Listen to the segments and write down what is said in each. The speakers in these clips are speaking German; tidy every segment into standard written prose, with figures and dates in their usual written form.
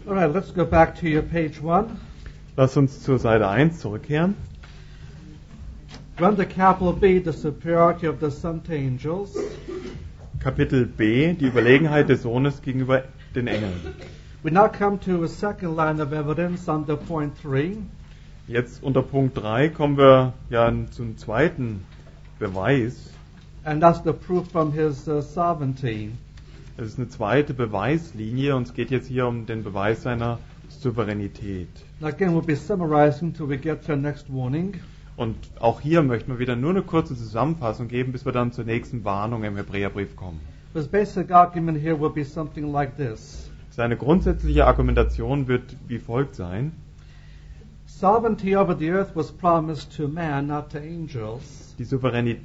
All right, let's go back to your page 1. Lass uns zur Seite 1 zurückkehren. Under capital B, the superiority of the Son to angels. Kapitel B, die Überlegenheit des Sohnes gegenüber den Engeln. We now come to a second line of evidence under point 3. Jetzt unter Punkt 3 kommen wir ja zum zweiten Beweis. And that's the proof from his sovereignty. Es ist eine zweite Beweislinie und es geht jetzt hier um den Beweis seiner Souveränität. Again, we'll be summarizing till we get to our next warning. Und auch hier möchten wir wieder nur eine kurze Zusammenfassung geben, bis wir dann zur nächsten Warnung im Hebräerbrief kommen. His basic argument here will be something like this. Seine grundsätzliche Argumentation wird wie folgt sein. Sovereignty over the earth was promised to man, not to angels. Die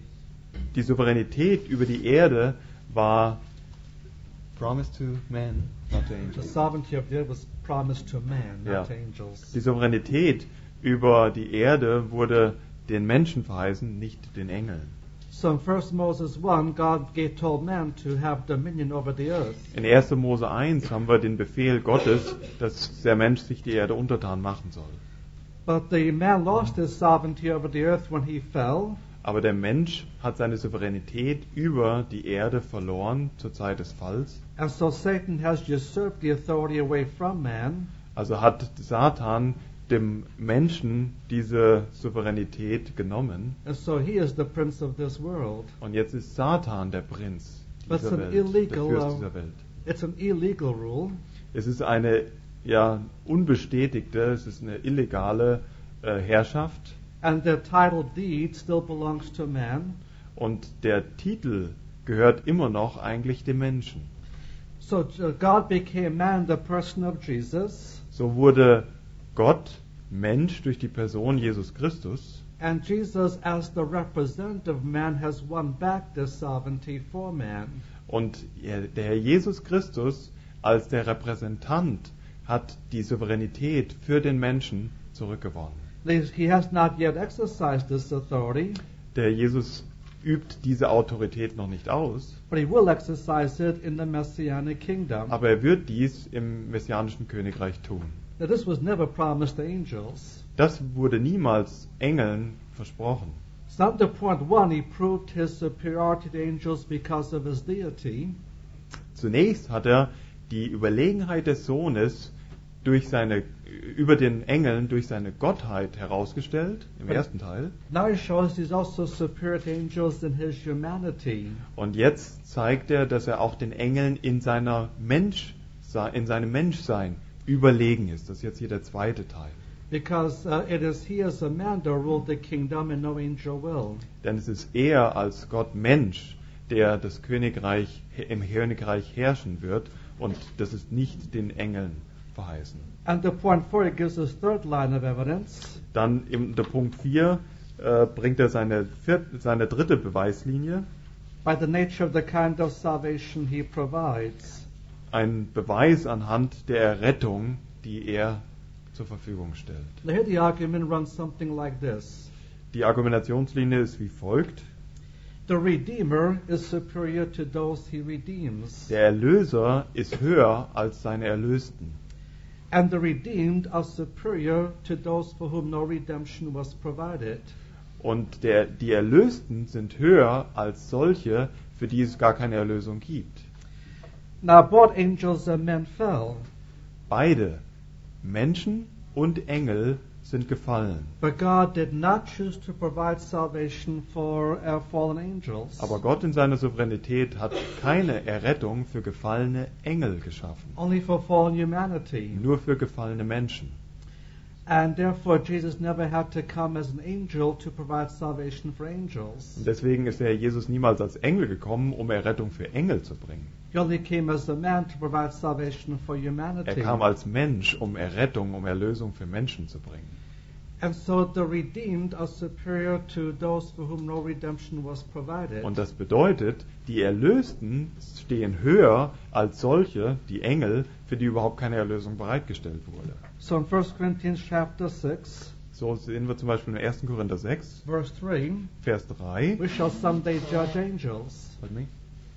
Souveränität über die Erde war promised to man, not to The angels. sovereignty of the earth was promised to man, not Ja. to angels. Die Souveränität über die Erde wurde den Menschen verheißen, nicht den Engeln. So in 1 Moses 1, God told man to have dominion over the earth. In 1. Mose 1 haben wir den Befehl Gottes, dass der Mensch sich die Erde untertan machen soll. But the man lost his sovereignty over the earth when he fell. Aber der Mensch hat seine Souveränität über die Erde verloren zur Zeit des Falls. And so Satan has usurped the authority away from man. Also hat Satan dem Menschen diese Souveränität genommen. And so he is the prince of this world. Und jetzt ist Satan der Prinz But dieser it's an Welt, der illegal, Fürst dieser Welt. It's an illegal rule. Es ist eine unbestätigte, es ist eine illegale Herrschaft. And the title deed still belongs to man. Und der Titel gehört immer noch eigentlich dem Menschen. So God became man, the person of Jesus. So wurde Gott Mensch durch die Person Jesus Christus. And Jesus, as the representative of man, has won back this sovereignty for man. Und der Herr Jesus Christus als der Repräsentant hat die Souveränität für den Menschen zurückgewonnen. He has not yet exercised this authority, Der Jesus übt diese Autorität noch nicht aus, but he will exercise it in the Messianic kingdom. aber er wird dies im messianischen Königreich tun. Now, this was never promised to angels. Das wurde niemals Engeln versprochen. So under point 1, he proved his superiority to angels because of his deity. Zunächst hat er die Überlegenheit des Sohnes über den Engeln durch seine Gottheit herausgestellt, im ersten Teil. Now he shows he's also superior to angels in his humanity. Und jetzt zeigt er, dass er auch den Engeln in seinem Menschsein überlegen ist. Das ist jetzt hier der zweite Teil. Because it is he as a man that ruled the kingdom and no angel will. Denn es ist er als Gott Mensch, der das Königreich im Königreich herrschen wird, und das ist nicht den Engeln verheißen. And the point 4, it gives us third line of evidence. Dann unter Punkt 4 bringt er seine dritte Beweislinie. By the nature of the kind of salvation he provides. Ein Beweis anhand der Errettung, die er zur Verfügung stellt. Now here the argument runs something like this. Die Argumentationslinie ist wie folgt. The Redeemer is superior to those he redeems. Der Erlöser ist höher als seine Erlösten. And the redeemed are superior to those for whom no redemption was provided. Und die Erlösten sind höher als solche, für die es gar keine Erlösung gibt. Now both angels and men fell, Beide, Menschen und Engel, sind gefallen. but God did not choose to provide salvation for fallen angels. Aber Gott in seiner Souveränität hat keine Errettung für gefallene Engel geschaffen. Only for fallen humanity. Nur für gefallene Menschen. And therefore Jesus never had to come as an angel to provide salvation for angels. Und deswegen ist der Herr Jesus niemals als Engel gekommen, um Errettung für Engel zu bringen. He only came as a man to provide salvation for Er humanity. kam als Mensch, um Errettung, um Erlösung für Menschen zu bringen. And so the redeemed are superior to those for whom no redemption was provided. Und das bedeutet, die Erlösten stehen höher als solche, die Engel, für die überhaupt keine Erlösung bereitgestellt wurde. So in 1 Corinthians chapter 6, So sehen wir zum Beispiel in 1. Korinther 6, verse 3, Vers 3. we shall someday judge angels. Pardon me?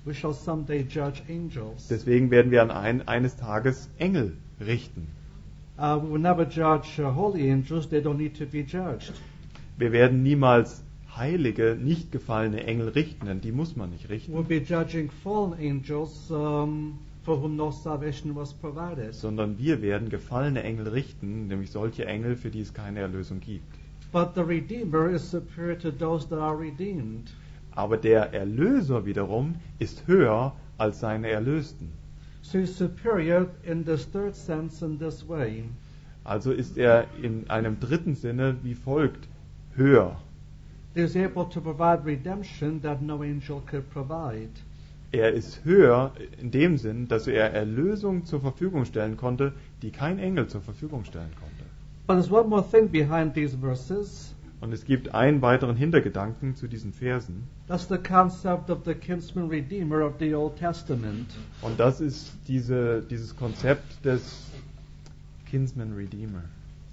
we shall someday judge angels. Deswegen werden wir eines Tages Engel richten. We will never judge holy angels. They don't need to be judged. Wir werden niemals heilige, nicht gefallene Engel richten, denn die muss man nicht richten. We'll be judging fallen angels for whom no salvation was provided. Sondern wir werden gefallene Engel richten, nämlich solche Engel, für die es keine Erlösung gibt. But the Redeemer is superior to those that are redeemed. Aber der Erlöser wiederum ist höher als seine Erlösten. So he's superior in this third sense in this way. Also ist er in einem dritten Sinne wie folgt: höher. He is able to provide redemption that no angel could provide. Er ist höher in dem Sinn, dass er Erlösung zur Verfügung stellen konnte, die kein Engel zur Verfügung stellen konnte. But there's one more thing behind these verses. Und es gibt einen weiteren Hintergedanken zu diesen Versen. That's the concept of the kinsman redeemer of the Old Testament. Und das ist dieses Konzept des Kinsman Redeemer.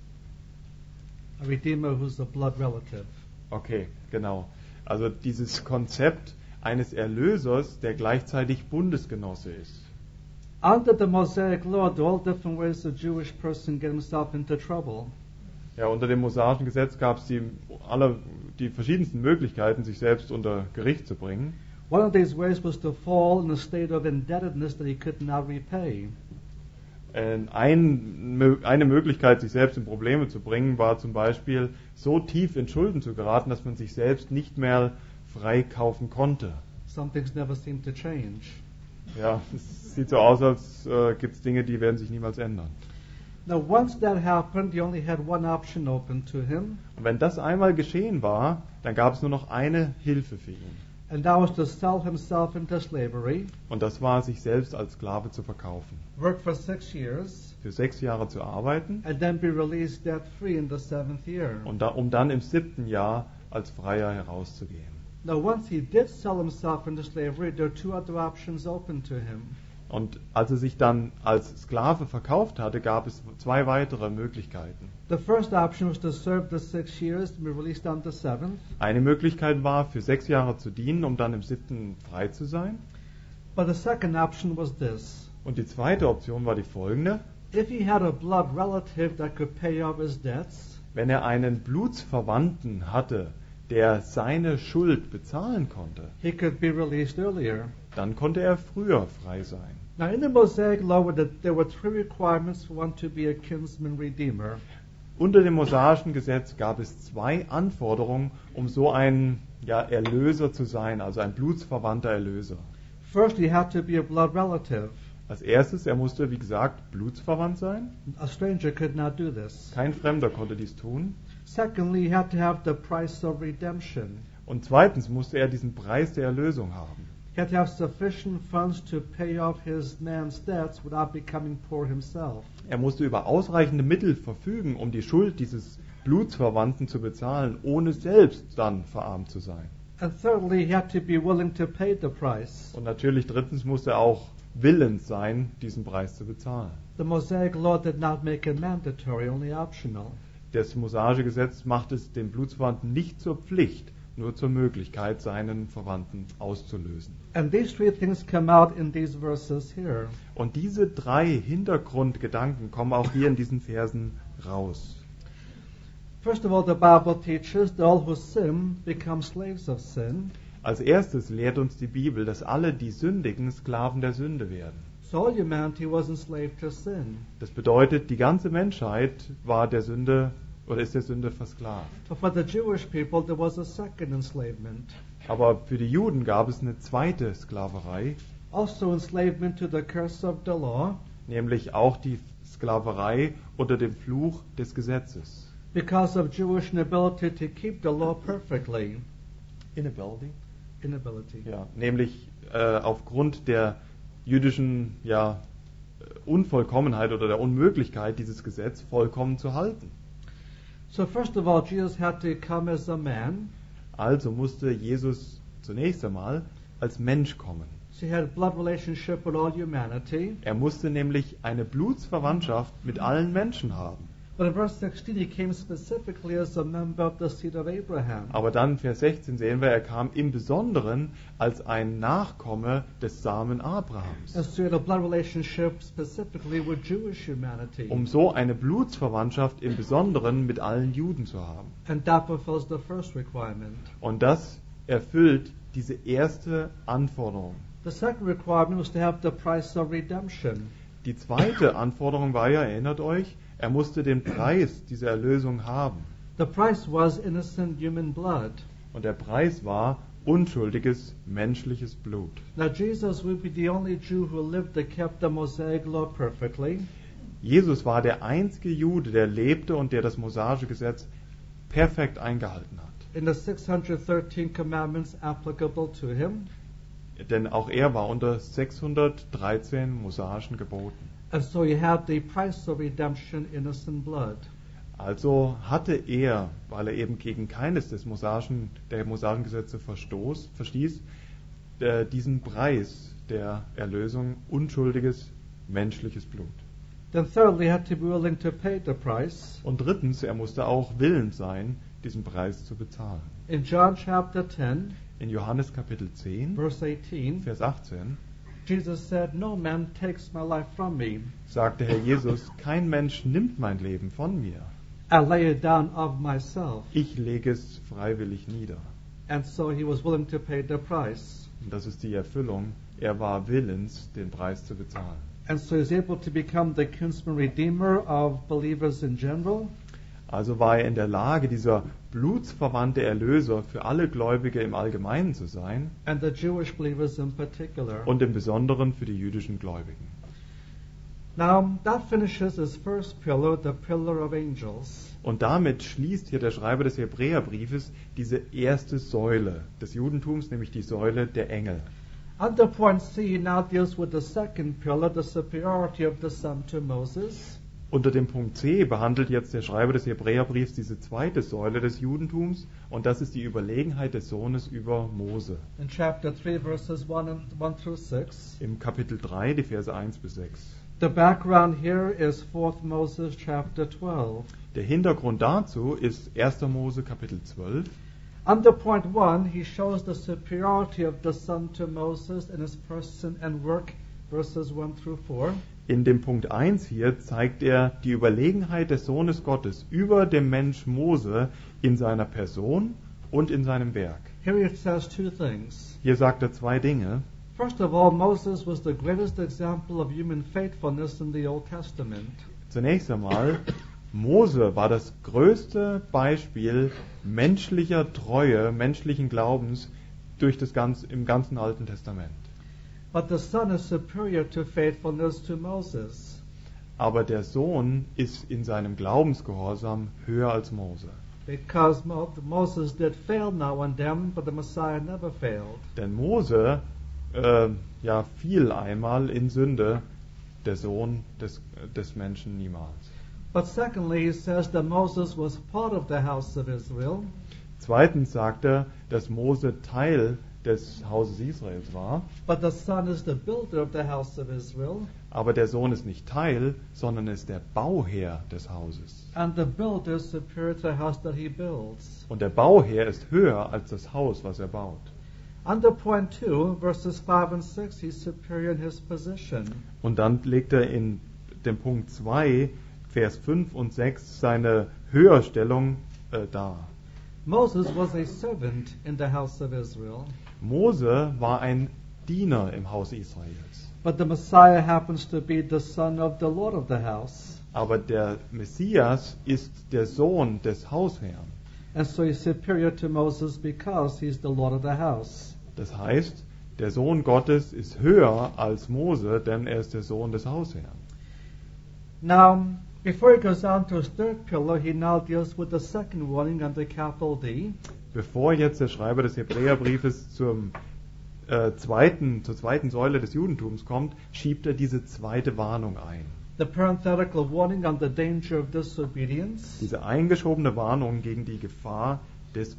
A redeemer who's a blood relative. Okay, genau. Also dieses Konzept eines Erlösers, der gleichzeitig Bundesgenosse ist. Under the Mosaic law, there are all different ways a Jewish person get himself into trouble. Ja, unter dem mosaischen Gesetz gab es die verschiedensten Möglichkeiten, sich selbst unter Gericht zu bringen. One of these ways was to fall in a state of indebtedness that he could not repay. Eine Möglichkeit, sich selbst in Probleme zu bringen, war zum Beispiel, so tief in Schulden zu geraten, dass man sich selbst nicht mehr freikaufen konnte. Some things never seem to change. Ja, es sieht so aus, als gibt es Dinge, die werden sich niemals ändern. Now, once that happened, he only had one option open to him, Und wenn das einmal geschehen war, dann gab es nur noch eine Hilfe für ihn. and that was to sell himself into slavery, Und das war, sich selbst als Sklave zu verkaufen. work for 6 years, Für 6 Jahre zu arbeiten, and then be released debt-free in the 7th year. und um dann im 7. Jahr als Freier herauszugehen. Now, once he did sell himself into slavery, there are two other options open to him. Und als er sich dann als Sklave verkauft hatte, gab es 2 weitere Möglichkeiten. The first option was to serve the 6 years to be released on the 7th. Eine Möglichkeit war, für 6 Jahre zu dienen, um dann im 7. frei zu sein. But the second option was this. Und die zweite Option war die folgende: If he had a blood relative that could pay off his debts, Wenn er einen Blutsverwandten hatte, der seine Schuld bezahlen konnte, he could be released earlier. dann konnte er früher frei sein. Now, in the Mosaic law, there were 3 requirements for one to be a kinsman redeemer. Unter dem mosaischen Gesetz gab es 2 Anforderungen, um so ein Erlöser zu sein, also ein blutsverwandter Erlöser. First, he had to be a blood relative. Als erstes, er musste, wie gesagt, blutsverwandt sein. A stranger could not do this. Kein Fremder konnte dies tun. Secondly, he had to have the price of redemption. Und zweitens musste er diesen Preis der Erlösung haben. He had to have sufficient funds to pay off his man's debts without becoming poor himself. Er musste über ausreichende Mittel verfügen, um die Schuld dieses Blutsverwandten zu bezahlen, ohne selbst dann verarmt zu sein. And thirdly, he had to be willing to pay the price. Und natürlich drittens musste er auch willens sein, diesen Preis zu bezahlen. The Mosaic law did not make it mandatory, only optional. Das mosaische Gesetz macht es dem Blutsverwandten nicht zur Pflicht, nur zur Möglichkeit, seinen Verwandten auszulösen. And these 3 things come out in these verses here. Und diese 3 Hintergrundgedanken kommen auch hier in diesen Versen raus. First of all, the Bible teaches that all who sin become slaves of sin. Als erstes lehrt uns die Bibel, dass alle, die sündigen, Sklaven der Sünde werden. So all humanity was enslaved to sin. Das bedeutet, die ganze Menschheit war der Sünde oder ist der Sünde versklavt. But for the Jewish people, there was a second enslavement. Aber für die Juden gab es eine zweite Sklaverei, Also enslavement to the curse of the law, nämlich auch die Sklaverei unter dem Fluch des Gesetzes. because of Jewish inability to keep the law perfectly. Inability? Inability. Ja, nämlich aufgrund der jüdischen Unvollkommenheit oder der Unmöglichkeit, dieses Gesetz vollkommen zu halten. So first of all, Jesus had to come as a man. Also musste Jesus zunächst einmal als Mensch kommen. So he had a blood relationship with all humanity. Er musste nämlich eine Blutsverwandtschaft mit allen Menschen haben. But in verse 16, he came specifically as a member of the seed of Abraham. Aber dann, Vers 16, sehen wir, er kam im Besonderen als ein Nachkomme des Samen Abrahams. And so he had a blood relationship specifically with Jewish humanity. Um so eine Blutsverwandtschaft im Besonderen mit allen Juden zu haben. And that fulfills the first requirement. Und das erfüllt diese erste Anforderung. The second requirement was to have the price of redemption. Die zweite Anforderung war ja, erinnert euch, er musste den Preis dieser Erlösung haben. The price was innocent human blood. Und der Preis war unschuldiges menschliches Blut. Now Jesus would be the only Jew who lived and kept the Mosaic law perfectly. Jesus war der einzige Jude, der lebte und der das mosaische Gesetz perfekt eingehalten hat. In the 613 commandments applicable to him. Denn auch er war unter 613 mosaischen Geboten. And so he had the price of redemption, innocent blood. Also hatte er, weil er eben gegen keines der mosaischen Gesetze verstieß, diesen Preis der Erlösung, unschuldiges menschliches Blut. Then thirdly, he had to be willing to pay the price. Und drittens, er musste auch willens sein, diesen Preis zu bezahlen. In John chapter 10, In Johannes Kapitel 10, verse 18, Vers 18, Jesus said, "No man takes my life from me. sagte Herr Jesus, kein Mensch nimmt mein Leben von mir. I lay it down of myself." Ich lege es freiwillig nieder. And so he was willing to pay the price. Und das ist die Erfüllung. Er war willens, den Preis zu bezahlen. And so he was able to become the kinsman redeemer of believers in general. Also war er in der Lage, dieser blutsverwandte Erlöser für alle Gläubige im Allgemeinen zu sein And the Jewish believers in particular. und im Besonderen für die jüdischen Gläubigen. Now, that finishes his first pillar, the pillar of angels. Und damit schließt hier der Schreiber des Hebräerbriefes diese erste Säule des Judentums, nämlich die Säule der Engel. Under point C now deals with the second pillar, the superiority of the Son to Moses. Unter dem Punkt C behandelt jetzt der Schreiber des Hebräerbriefs diese zweite Säule des Judentums, und das ist die Überlegenheit des Sohnes über Mose. In chapter 3, verses 1 through 6. Im Kapitel 3, die Verse 1 bis 6. The background here is 4 Moses chapter 12. Der Hintergrund dazu ist 1. Mose Kapitel 12. Under point 1, he shows the superiority of the Son to Moses in his person and work, verses 1 through 4. In dem Punkt 1 hier zeigt er die Überlegenheit des Sohnes Gottes über dem Mensch Mose in seiner Person und in seinem Werk. Here it says two things. Hier sagt er zwei Dinge. First of all, Moses was the greatest example of human faithfulness in the Old Testament. Zunächst einmal, Mose war das größte Beispiel menschlicher Treue, menschlichen Glaubens im ganzen Alten Testament. But the Son is superior to faithfulness to Moses. Aber der Sohn ist in seinem Glaubensgehorsam höher als Mose. Because Moses did fail now and then, but the Messiah never failed. Denn Mose fiel einmal in Sünde, der Sohn des Menschen niemals. But secondly, he says that Moses was part of the house of Israel. Zweitens sagt er, dass Mose Teil des Hauses Israels war, But the Son is the builder of the house of Israel. aber der Sohn ist nicht Teil, sondern ist der Bauherr des Hauses. And the builder is superior to the house that he builds. Und der Bauherr ist höher als das Haus, was er baut. Under point 2, verses 5 and 6, he's superior in his position. Und dann legt er in dem Punkt 2, Vers 5 und 6 seine Höherstellung dar. Moses was a servant in the house of Israel. Mose war ein Diener im Haus Israels. But the Messiah happens to be the son of the Lord of the house. Aber der Messias ist der Sohn des Hausherrn. And so he's superior to Moses because he's the Lord of the house. Das heißt, der Sohn Gottes ist höher als Mose, denn er ist der Sohn des Hausherrn. Now, before he goes on to his third pillar, he now deals with the second warning under capital D. Bevor jetzt der Schreiber des Hebräerbriefes zur zweiten Säule des Judentums kommt, schiebt er diese zweite Warnung ein. The parenthetical warning on the danger of disobedience. Diese eingeschobene Warnung gegen die Gefahr des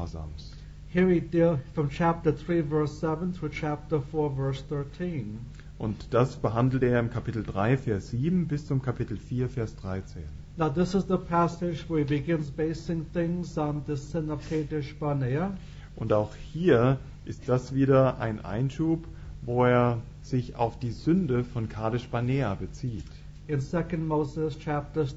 Ungehorsams. Here we deal from chapter 3 verse 7 through chapter 4 verse 13. Und das behandelt er im Kapitel 3, Vers 7 bis zum Kapitel 4, Vers 13. Now this is the passage where he begins basing things on the sin of Kadesh Barnea. Und auch hier ist das wieder ein Einschub, wo er sich auf die Sünde von Kadesh Barnea bezieht. In 4 Moses chapters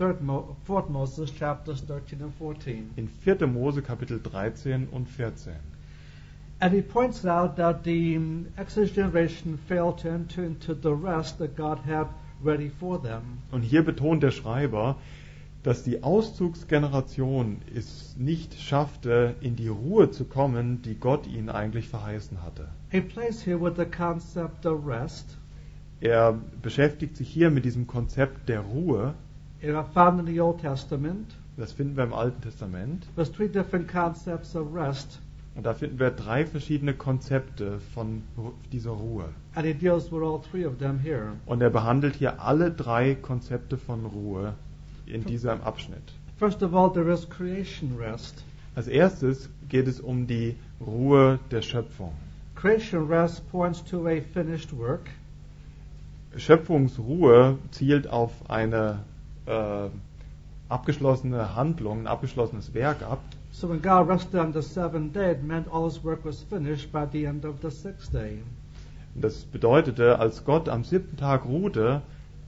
13 and 14. In 4. Mose Kapitel 13 und 14. And he points out that the Exodus generation failed to enter into the rest that God had ready for them. Und hier betont der Schreiber, dass die Auszugsgeneration es nicht schaffte, in die Ruhe zu kommen, die Gott ihnen eigentlich verheißen hatte. He plays here with the concept of rest. Er beschäftigt sich hier mit diesem Konzept der Ruhe. Found in the Old Testament. Das finden wir im Alten Testament. There's 3 different concepts of rest. Und da finden wir 3 verschiedene Konzepte von dieser Ruhe. And he deals with all 3 of them here. Und er behandelt hier alle 3 Konzepte von Ruhe in diesem Abschnitt. First of all, there is creation rest. Als erstes geht es um die Ruhe der Schöpfung. Creation rest points to a finished work. Schöpfungsruhe zielt auf eine abgeschlossene Handlung, ein abgeschlossenes Werk ab. So when God rested on the 7th day, it meant all his work was finished by the end of the 6th day. Das bedeutete, als Gott am 7. Tag ruhte,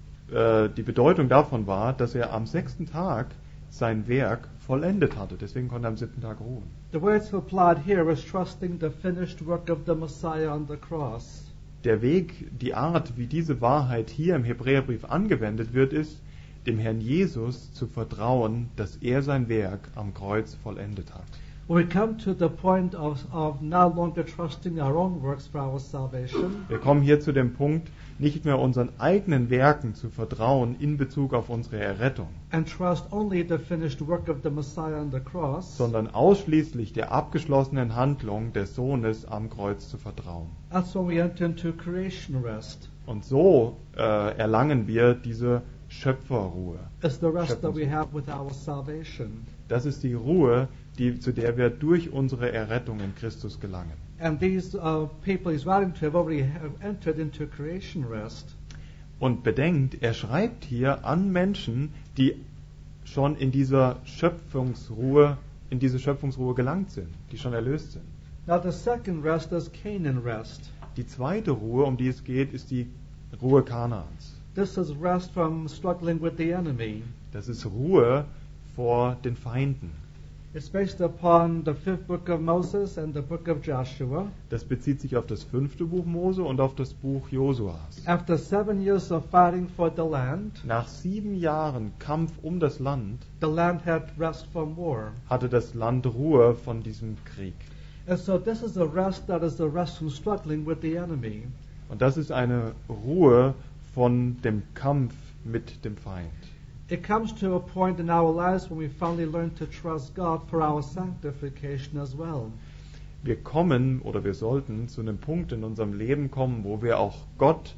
die Bedeutung davon war, dass er am 6. Tag sein Werk vollendet hatte. Deswegen konnte er am 7. Tag ruhen. The way it's applied here is trusting the finished work of the Messiah on the cross. Der Weg, die Art, wie diese Wahrheit hier im Hebräerbrief angewendet wird, ist, dem Herrn Jesus zu vertrauen, dass er sein Werk am Kreuz vollendet hat. When we come to the point of no longer trusting our own works for our salvation, Wir kommen hier zu dem Punkt, nicht mehr unseren eigenen Werken zu vertrauen in Bezug auf unsere Errettung, and trust only the finished work of the Messiah on the cross, sondern ausschließlich der abgeschlossenen Handlung des Sohnes am Kreuz zu vertrauen. that's when we enter into creation rest. Und so erlangen wir diese Schöpferruhe. It's the rest that we have with our salvation. Das ist die Ruhe, zu der wir durch unsere Errettung in Christus gelangen. And these people he's writing to have already entered into creation rest. Und bedenkt, er schreibt hier an Menschen, die schon in diese Schöpfungsruhe gelangt sind, die schon erlöst sind. Now the second rest is Canaan rest. Die zweite Ruhe, um die es geht, ist die Ruhe Kanaans. This is rest from struggling with the enemy. Das ist Ruhe vor den Feinden. It's based upon the 5th book of Moses and the book of Joshua. Das bezieht sich auf das 5. Buch Mose und auf das Buch Josuas. After 7 years of fighting for the land, Nach 7 Jahren Kampf um das Land the land had rest from war. hatte das Land Ruhe von diesem Krieg. And so this is a rest that is a rest from struggling with the enemy. Und das ist eine Ruhe von dem Kampf mit dem Feind. It comes to a point in our lives when we finally learn to trust God for our sanctification as well. Wir kommen oder wir sollten zu einem Punkt in unserem Leben kommen, wo wir auch Gott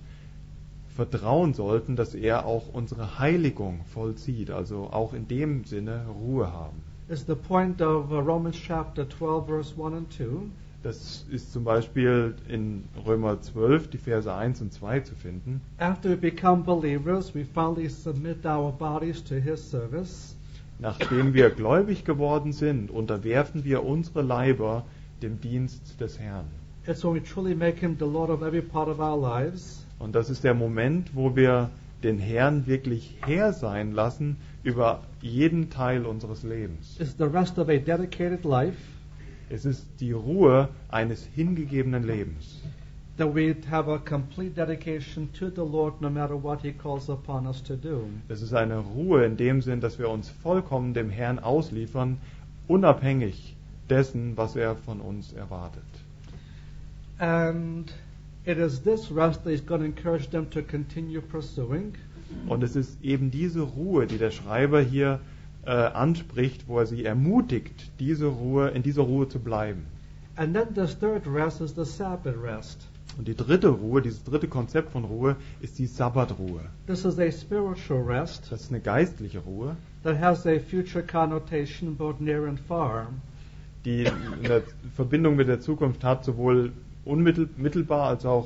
vertrauen sollten, dass er auch unsere Heiligung vollzieht, also auch in dem Sinne Ruhe haben. It's the point of Romans chapter 12 verse 1 and 2. Das ist zum Beispiel in Römer 12, die Verse 1 und 2 zu finden. After we become believers, we finally submit our bodies to His service. Nachdem wir gläubig geworden sind, unterwerfen wir unsere Leiber dem Dienst des Herrn. It's when we truly make Him the Lord of every part of our lives. Und das ist der Moment, wo wir den Herrn wirklich Herr sein lassen über jeden Teil unseres Lebens. It's the rest of a dedicated life. Es ist die Ruhe eines hingegebenen Lebens. That we have a complete dedication to the Lord no matter what He calls upon us to do. Es ist eine Ruhe in dem Sinn, dass wir uns vollkommen dem Herrn ausliefern, unabhängig dessen, was er von uns erwartet. And it is this rest that He's going to encourage them to continue pursuing. Und es ist eben diese Ruhe, die der Schreiber hier anspricht, wo er sie ermutigt, in dieser Ruhe zu bleiben. And then the third rest is the Sabbath rest. Und die dritte Ruhe, dieses dritte Konzept von Ruhe, ist die Sabbatruhe. This is a spiritual rest Das ist eine geistliche Ruhe, that has a future connotation both near and far. die eine Verbindung mit der Zukunft hat, sowohl unmittelbar als auch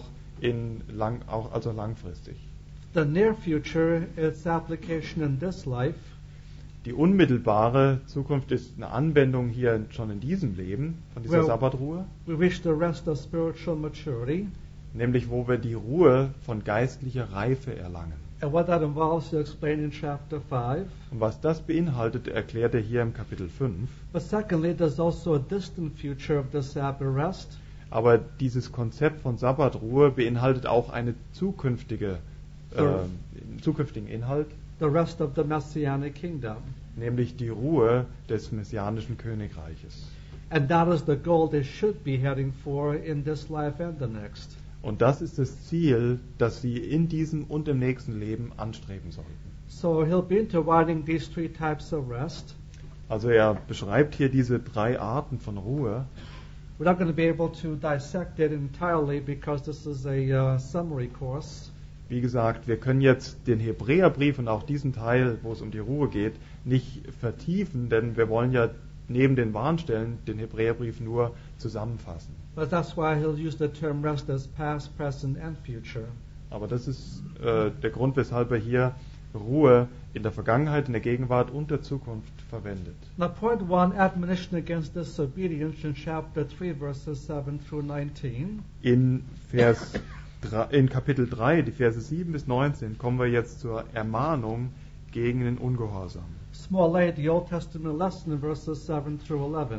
also langfristig. The near future, its application in this life, Die unmittelbare Zukunft ist eine Anwendung hier schon in diesem Leben von dieser Well- Sabbatruhe, we reach the rest of spiritual maturity, nämlich wo wir die Ruhe von geistlicher Reife erlangen. and what that involves to explain in chapter 5. Und was das beinhaltet, erklärt er hier im Kapitel 5. But secondly, there's also a distant future of the Sabbath rest, Aber dieses Konzept von Sabbatruhe beinhaltet auch einen zukünftigen Inhalt, the rest of the Messianic kingdom. nämlich die Ruhe des messianischen Königreiches. And that is the goal they should be heading for in this life and the next. Und das ist das Ziel, das sie in diesem und im nächsten Leben anstreben sollten. So he'll be intertwining these three types of rest. Also er beschreibt hier diese 3 Arten von Ruhe. We're not going to be able to dissect it entirely because this is a summary course. Wie gesagt, wir können jetzt den Hebräerbrief und auch diesen Teil, wo es um die Ruhe geht, nicht vertiefen, denn wir wollen ja neben den Warnstellen den Hebräerbrief nur zusammenfassen. But that's why he'll use the term rest as past, present, and future. Aber das ist der Grund, weshalb er hier Ruhe in der Vergangenheit, in der Gegenwart und der Zukunft verwendet. Now, point 1, admonition against disobedience in chapter 3, verses 7 through 19. In Kapitel 3, die Verse 7 bis 19, kommen wir jetzt zur Ermahnung gegen den Ungehorsam. Small a, the Old Testament lesson in verses 7 through 11.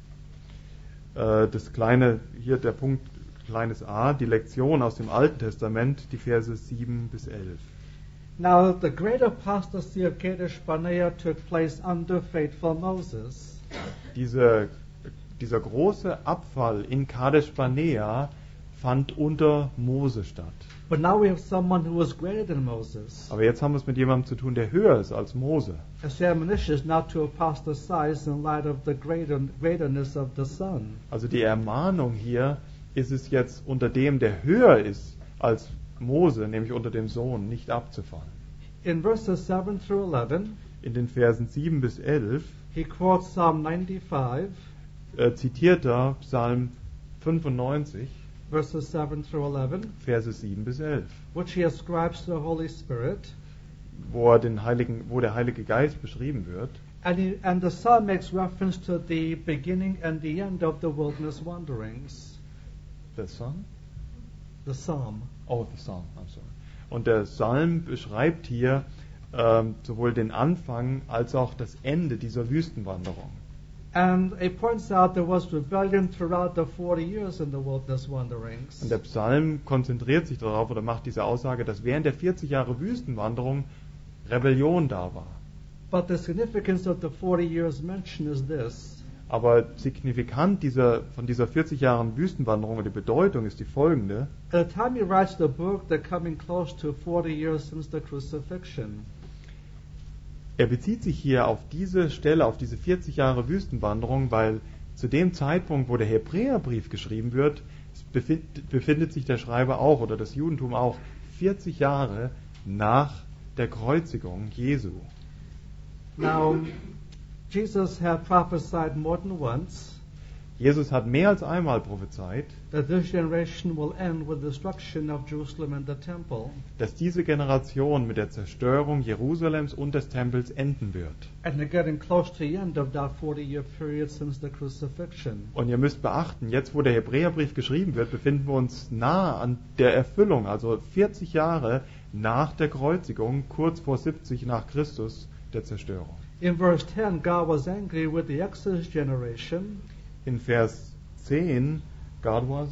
Das kleine, hier der Punkt, kleines a, die Lektion aus dem Alten Testament, die Verse 7 bis 11. Now, the great apostasy of Kadesh Barnea took place under faithful Moses. Dieser große Abfall in Kadesh Barnea fand unter Mose statt. But now we have someone who was greater than Moses. Aber jetzt haben wir es mit jemandem zu tun, der höher ist als Mose. As admonition is not to apostatize in light of the greaterness of the Son. Also die Ermahnung hier ist es jetzt unter dem, der höher ist als Mose, nämlich unter dem Sohn, nicht abzufallen. In verses 7 through 11, In den Versen 7 bis 11 he quotes Psalm 95, zitiert er Psalm 95, verses 7 through 11, Verse 7 bis 11, which he ascribes to the Holy Spirit. wo der Heilige Geist beschrieben wird. And the psalm makes reference to the beginning and the end of the wilderness wanderings. The Psalm? The psalm. Oh, the Psalm, I'm sorry. Und der Psalm beschreibt hier sowohl den Anfang als auch das Ende dieser Wüstenwanderung. And it points out there was rebellion throughout the 40 years in the wilderness wanderings. Und der Psalm konzentriert sich darauf oder macht diese Aussage, dass während der 40 Jahre Wüstenwanderung Rebellion da war. But the significance of the 40 years mentioned is this. Aber signifikant von dieser 40 Jahren Wüstenwanderung und die Bedeutung ist die folgende. At the time he writes the book, they're coming close to 40 years since the crucifixion. Er bezieht sich hier auf diese Stelle, auf diese 40 Jahre Wüstenwanderung, weil zu dem Zeitpunkt, wo der Hebräerbrief geschrieben wird, befindet sich der Schreiber auch oder das Judentum auch 40 Jahre nach der Kreuzigung Jesu. Now, Jesus had prophesied more than once Jesus hat mehr als einmal prophezeit, that this generation will end with destruction of Jerusalem and the temple. dass diese Generation mit der Zerstörung Jerusalems und des Tempels enden wird. And they're getting close to the end of that 40-year period since the crucifixion. Und ihr müsst beachten, jetzt wo der Hebräerbrief geschrieben wird, befinden wir uns nahe an der Erfüllung, also 40 Jahre nach der Kreuzigung, kurz vor 70 nach Christus, der Zerstörung. In verse 10, God was angry with the Exodus generation. In Vers 10, God was,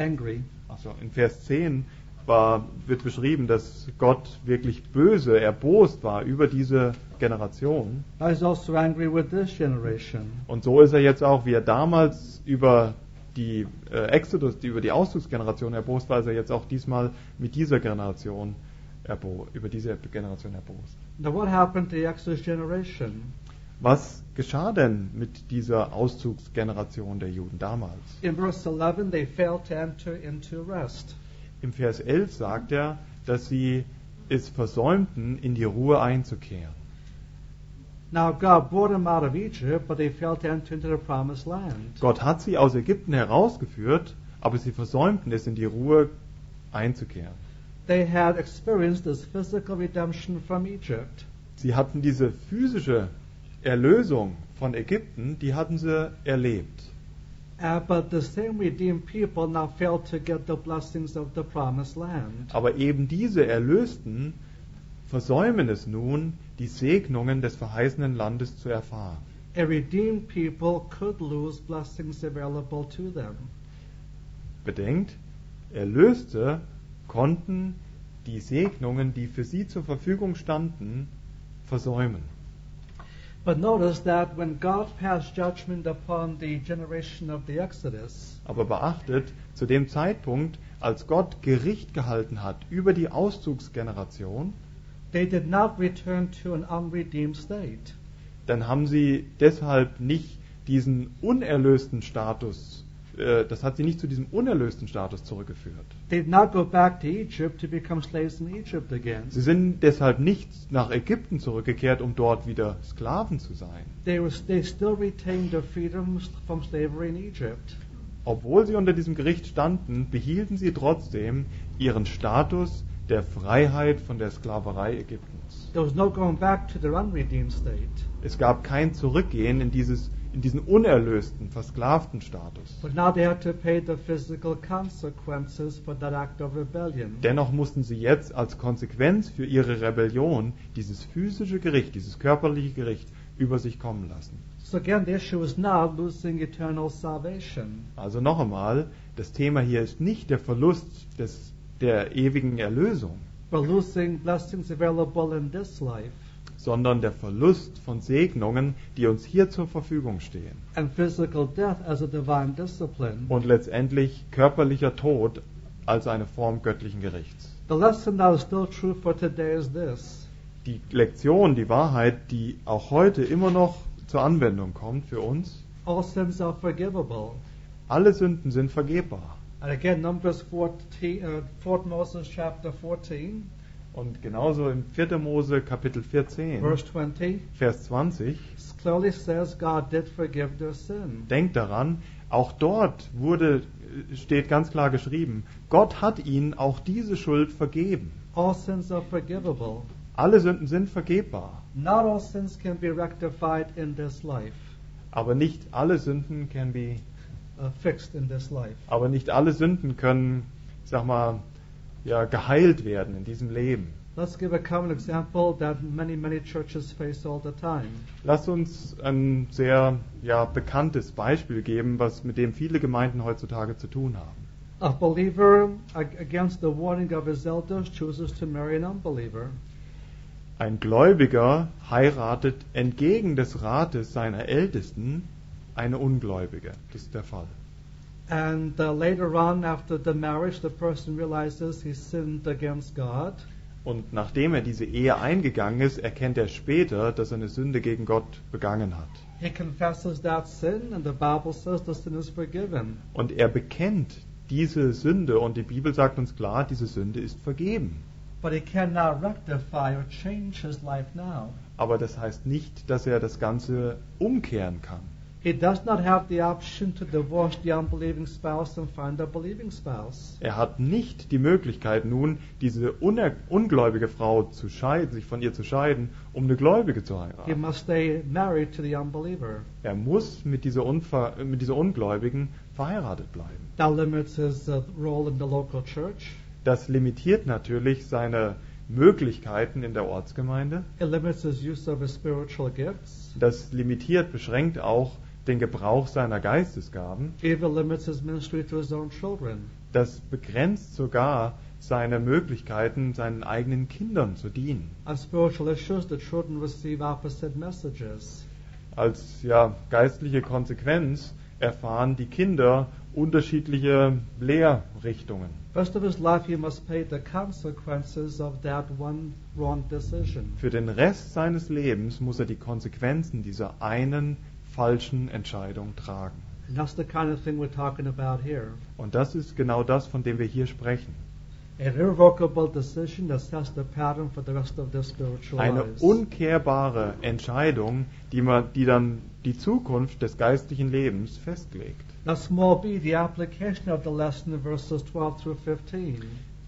in Vers 10 wird beschrieben, dass Gott wirklich böse, erbost war über diese Generation. Now he's also angry with this generation. Und so ist er jetzt auch, wie er damals über die über die Auszugsgeneration erbost war, ist er jetzt auch diesmal mit dieser Generation über diese Generation erbost. Now what happened to the Exodus generation? Was geschah denn mit dieser Auszugsgeneration der Juden damals? In verse 11, they failed to enter into rest. Im Vers 11 sagt er, dass sie es versäumten, in die Ruhe einzukehren. Now God brought them out of Egypt, but they failed to enter into the promised land. Gott hat sie aus Ägypten herausgeführt, aber sie versäumten es, in die Ruhe einzukehren. They had experienced this physical redemption from Egypt. Sie hatten diese physische Erlösung von Ägypten, die hatten sie erlebt. But the same redeemed people now failed to get the blessings of the promised land. Aber eben diese Erlösten versäumen es nun, die Segnungen des verheißenen Landes zu erfahren. A redeemed people could lose blessings available to them. Bedenkt, Erlöste konnten die Segnungen, die für sie zur Verfügung standen, versäumen. But notice that when God passed judgment upon the generation of the Exodus, Aber beachtet, zu dem Zeitpunkt, als Gott Gericht gehalten hat über die Auszugsgeneration, they did not return to an unredeemed state. dann haben sie deshalb nicht diesen unerlösten Status, das hat sie nicht zu diesem unerlösten Status zurückgeführt. They did not go back to Egypt to become slaves in Egypt again. Sie sind deshalb nicht nach Ägypten zurückgekehrt, um dort wieder Sklaven zu sein. They still retained their freedom from slavery in Egypt. Obwohl sie unter diesem Gericht standen, behielten sie trotzdem ihren Status der Freiheit von der Sklaverei Ägyptens. There was no going back to their unredeemed state. Es gab kein Zurückgehen in diesen unerlösten, versklavten Status. But now they had to pay the physical consequences for that act of rebellion. Dennoch mussten sie jetzt als Konsequenz für ihre Rebellion dieses physische Gericht, dieses körperliche Gericht über sich kommen lassen. So again, the issue is not losing eternal salvation. Also noch einmal, das Thema hier ist nicht der Verlust der ewigen Erlösung, But losing blessings available in this life sondern der Verlust von Segnungen, die uns hier zur Verfügung stehen. and physical death as a divine discipline. Und letztendlich körperlicher Tod als eine Form göttlichen Gerichts. The lesson that is still true for today is this. Die Lektion, die Wahrheit, die auch heute immer noch zur Anwendung kommt für uns, All sins are forgivable. alle Sünden sind vergebbar. And again, Numbers 4 Moses chapter 14, Und genauso im 4. Mose Kapitel 14, verse 20, Vers 20, clearly says God did forgive their sin. denkt daran, auch dort steht ganz klar geschrieben, Gott hat ihnen auch diese Schuld vergeben. All sins are forgivable. Alle Sünden sind vergebbar, Not all sins can be rectified in this life, aber nicht alle Sünden fixed in this life. aber nicht alle Sünden können, ich sag mal, ja, geheilt werden in diesem Leben. Let's give a common example that many churches face all the time. Lasst uns ein sehr bekanntes Beispiel geben, mit dem viele Gemeinden heutzutage zu tun haben. A believer, against the warning of his elders, chooses to marry an unbeliever. Ein Gläubiger heiratet entgegen des Rates seiner Ältesten eine Ungläubige. Das ist der Fall. And later on, after the marriage, the person realizes he sinned against God. Und nachdem er diese Ehe eingegangen ist, erkennt er später, dass er eine Sünde gegen Gott begangen hat. He confesses that sin, and the Bible says the sin is forgiven. Und er bekennt diese Sünde und die Bibel sagt uns klar, diese Sünde ist vergeben. But he cannot rectify or change his life now. Aber das heißt nicht, dass er das Ganze umkehren kann. He does not have the option to divorce the unbelieving spouse and find a believing spouse. Er hat nicht die Möglichkeit nun, diese ungläubige Frau zu scheiden, sich von ihr zu scheiden, um eine Gläubige zu He heiraten. must stay married to the unbeliever. Er muss mit dieser Ungläubigen verheiratet bleiben. That limits his role in the local church. Das limitiert natürlich seine Möglichkeiten in der Ortsgemeinde. It limits his use of his spiritual gifts. Das beschränkt auch den Gebrauch seiner Geistesgaben. Even limits his ministry to his own children. Das begrenzt sogar seine Möglichkeiten, seinen eigenen Kindern zu dienen. On spiritual issues, the children receive opposite messages. Als geistliche Konsequenz erfahren die Kinder unterschiedliche Lehrrichtungen. Rest of his life, he must pay the consequences of that one wrong decision. Für den Rest seines Lebens muss er die Konsequenzen dieser einen falschen Entscheidung tragen. And that's the kind of thing we're talking about here. Und das ist genau das, von dem wir hier sprechen. An irrevocable decision that sets the pattern for the rest of their spiritual Eine lives. unkehrbare Entscheidung, die dann die Zukunft des geistlichen Lebens festlegt. Now, small b, the application of the lesson in verses 12 through 15.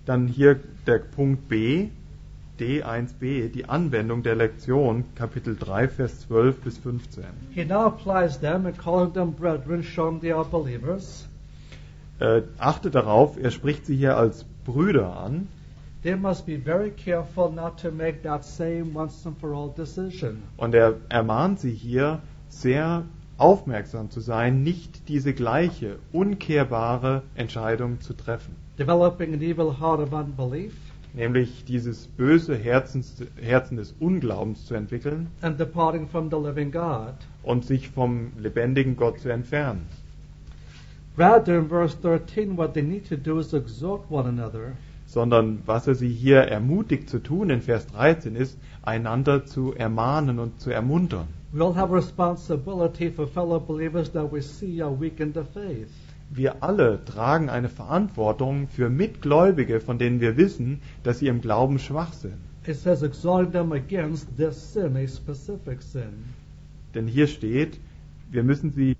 Dann hier der Punkt B, D1b, die Anwendung der Lektion, Kapitel 3, Vers 12 bis 15. He now applies them and calling them brethren, showing they are believers. Achte darauf, er spricht sie hier als Brüder an. They must be very careful not to make that same once and for all decision. Und er ermahnt sie hier, sehr aufmerksam zu sein, nicht diese gleiche, umkehrbare Entscheidung zu treffen. Developing an evil heart of unbelief Nämlich dieses böse Herzen des Unglaubens zu entwickeln and departing from the living God. und sich vom lebendigen Gott zu entfernen. Rather, in verse 13, what they need to do is exhort one another Sondern was er sie hier ermutigt zu tun in Vers 13 ist, einander zu ermahnen und zu ermuntern. We all have a responsibility for fellow believers that we see are weak in the faith. Wir alle tragen eine Verantwortung für Mitgläubige, von denen wir wissen, dass sie im Glauben schwach sind. It says exhorting them against this sin, a specific sin. Denn hier steht, wir müssen sie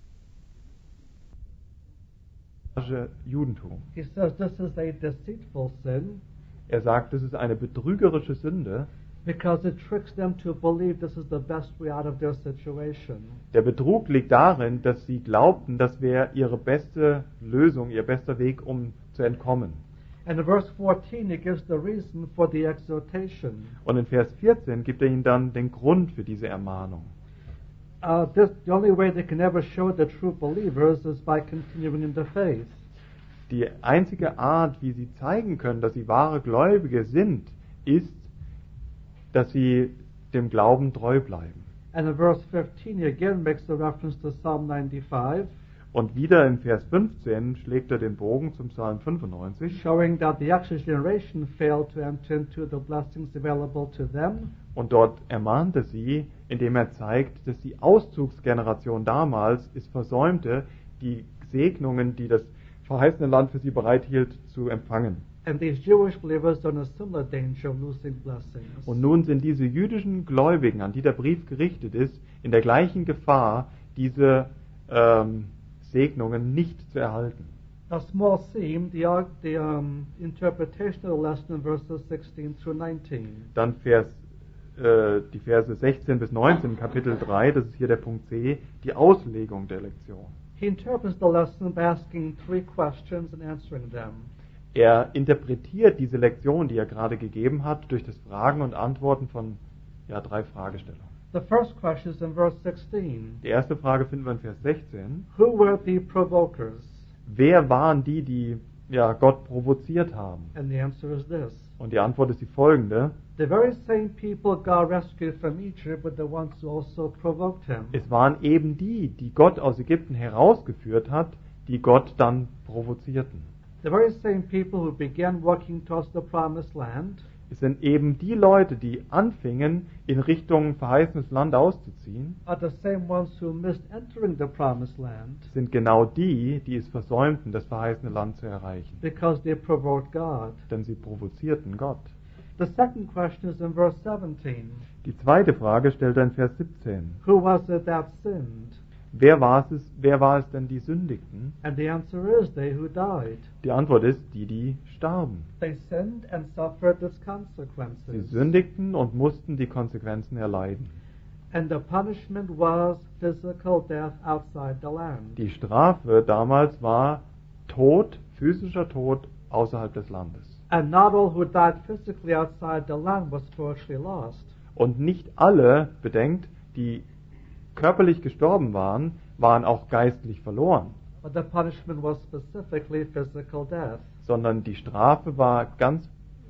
Judentum. He says this is a deceitful sin Er sagt, es ist eine betrügerische Sünde. because it tricks them to believe this is the best way out of their situation. Der Betrug liegt darin, dass sie glaubten, das wäre ihre beste Lösung, ihr bester Weg, um zu entkommen. And in verse 14, he gives the reason for the exhortation. Und in Vers 14 gibt er ihnen dann den Grund für diese Ermahnung. The only way they can ever show the true believers is by continuing in the faith. Die einzige Art, wie sie zeigen können, dass sie wahre Gläubige sind, ist, dass sie dem Glauben treu bleiben. And in verse 15, he again makes a reference to Psalm 95, Und wieder im Vers 15 schlägt er den Bogen zum Psalm 95 showing that the actual generation failed to enter into the blessings available to them. und dort ermahnt er sie, indem er zeigt, dass die Auszugsgeneration damals es versäumte, die Segnungen, die das verheißene Land für sie bereithielt, zu empfangen. And these Jewish believers are in a similar danger of losing blessings. Und nun sind diese jüdischen Gläubigen, an die der Brief gerichtet ist, in der gleichen Gefahr, diese Segnungen nicht zu erhalten. A small theme, the interpretation of the lesson in verses 16 through 19. Dann die Verse 16 bis 19, Kapitel 3, das ist hier der Punkt C, die Auslegung der Lektion. He interprets the lesson by asking 3 questions and answering them. Er interpretiert diese Lektion, die er gerade gegeben hat, durch das Fragen und Antworten von 3 Fragestellungen. The first question is in verse 16. Die erste Frage finden wir in Vers 16. Who were the provokers? Wer waren die, die Gott provoziert haben? And the answer is this. Und die Antwort ist die folgende. The very same people God rescued from Egypt were the ones who also provoked him. Es waren eben die, die Gott aus Ägypten herausgeführt hat, die Gott dann provozierten. The very same people who began walking towards the promised land Es sind eben die Leute, die anfingen, in Richtung verheißenes Land auszuziehen, are the same ones who missed entering the promised land sind genau die, die es versäumten, das verheißene Land zu erreichen. because they provoked God. Denn sie provozierten Gott. The second question is in verse 17. Die zweite Frage stellt er in Vers 17. Who was it that sinned? Wer war es denn, die sündigten? And the answer is they who died. Die Antwort ist die starben. They sinned and suffered its Sie consequences. sündigten und mussten die Konsequenzen erleiden. And the punishment was physical death outside the land. Die Strafe damals war Tod, physischer Tod außerhalb des Landes. And not all who died physically outside the land was spiritually lost. Und nicht alle, bedenkt, die körperlich gestorben waren, waren auch geistlich verloren, But the punishment was specifically physical death. sondern die Strafe war ganz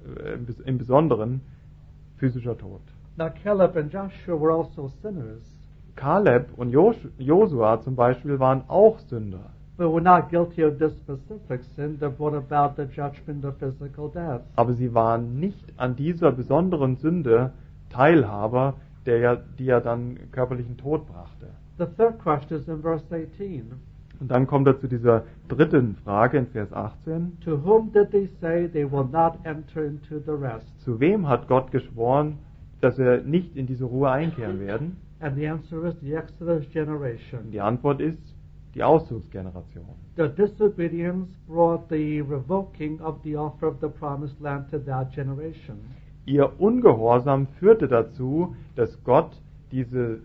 im Besonderen physischer Tod. Now Caleb and Joshua were also sinners, Kaleb und Josua zum Beispiel waren auch Sünder, but were not guilty of this specific sin that brought about the judgment of physical death. aber sie waren nicht an dieser besonderen Sünde Teilhaber, die ja dann körperlichen Tod brachte. The third question is in verse 18. Und dann kommt er zu dieser dritten Frage in Vers 18. To whom did they say they will not enter into the rest? Zu wem hat Gott geschworen, dass wir nicht in diese Ruhe einkehren werden? And the answer is the Exodus Und generation. die Antwort ist die Auszugsgeneration. Their disobedience brought the revoking of the offer of the promised land to that generation. Ihr Ungehorsam führte dazu, dass Gott diesen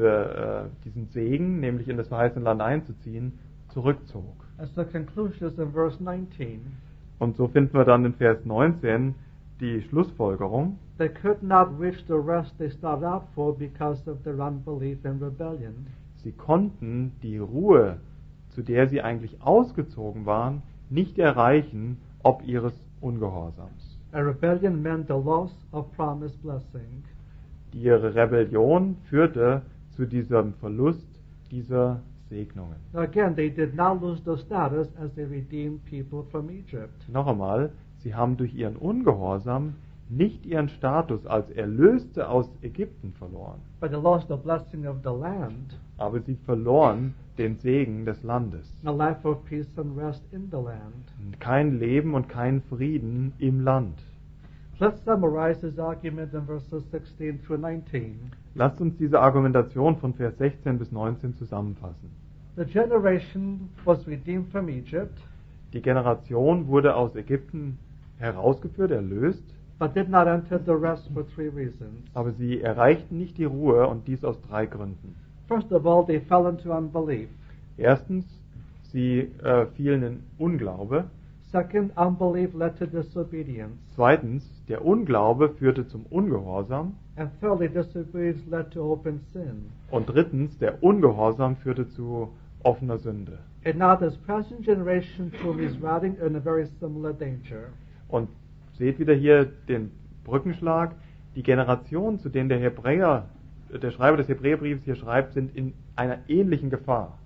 Segen, nämlich in das verheißene Land einzuziehen, zurückzog. As the conclusion is in verse 19. Und so finden wir dann in Vers 19 die Schlussfolgerung. They could not reach the rest they started out for because of their unbelief and rebellion. Sie konnten die Ruhe, zu der sie eigentlich ausgezogen waren, nicht erreichen, ob ihres Ungehorsams. A rebellion meant the loss of promised blessing. Ihre Rebellion führte zu diesem Verlust dieser Segnungen. Now again, they did not lose their status as a redeemed people from Egypt. Noch einmal, sie haben durch ihren Ungehorsam nicht ihren Status als Erlöste aus Ägypten verloren, But they lost the blessing of the land, aber sie verloren den Segen des Landes. a life of peace and rest in the land. Kein Leben und kein Frieden im Land. Let's summarize his argument in verses 16 through 19. Lasst uns diese Argumentation von Vers 16 bis 19 zusammenfassen. The generation was redeemed from Egypt, Die Generation wurde aus Ägypten herausgeführt, erlöst, but did not enter the rest for three reasons. aber sie erreichten nicht die Ruhe, und dies aus 3 Gründen. First of all, they fell into unbelief. Erstens, sie fielen in Unglaube. Second, unbelief led to disobedience. Zweitens, der Unglaube führte zum Ungehorsam. And thirdly, disobedience led to open sin. Und drittens, der Ungehorsam führte zu offener Sünde. And now this present generation to whom he's writing in a very similar danger. Und seht wieder hier den Brückenschlag. Die Generation, zu denen der Schreiber des Hebräerbriefs hier schreibt, sind in einer ähnlichen Gefahr.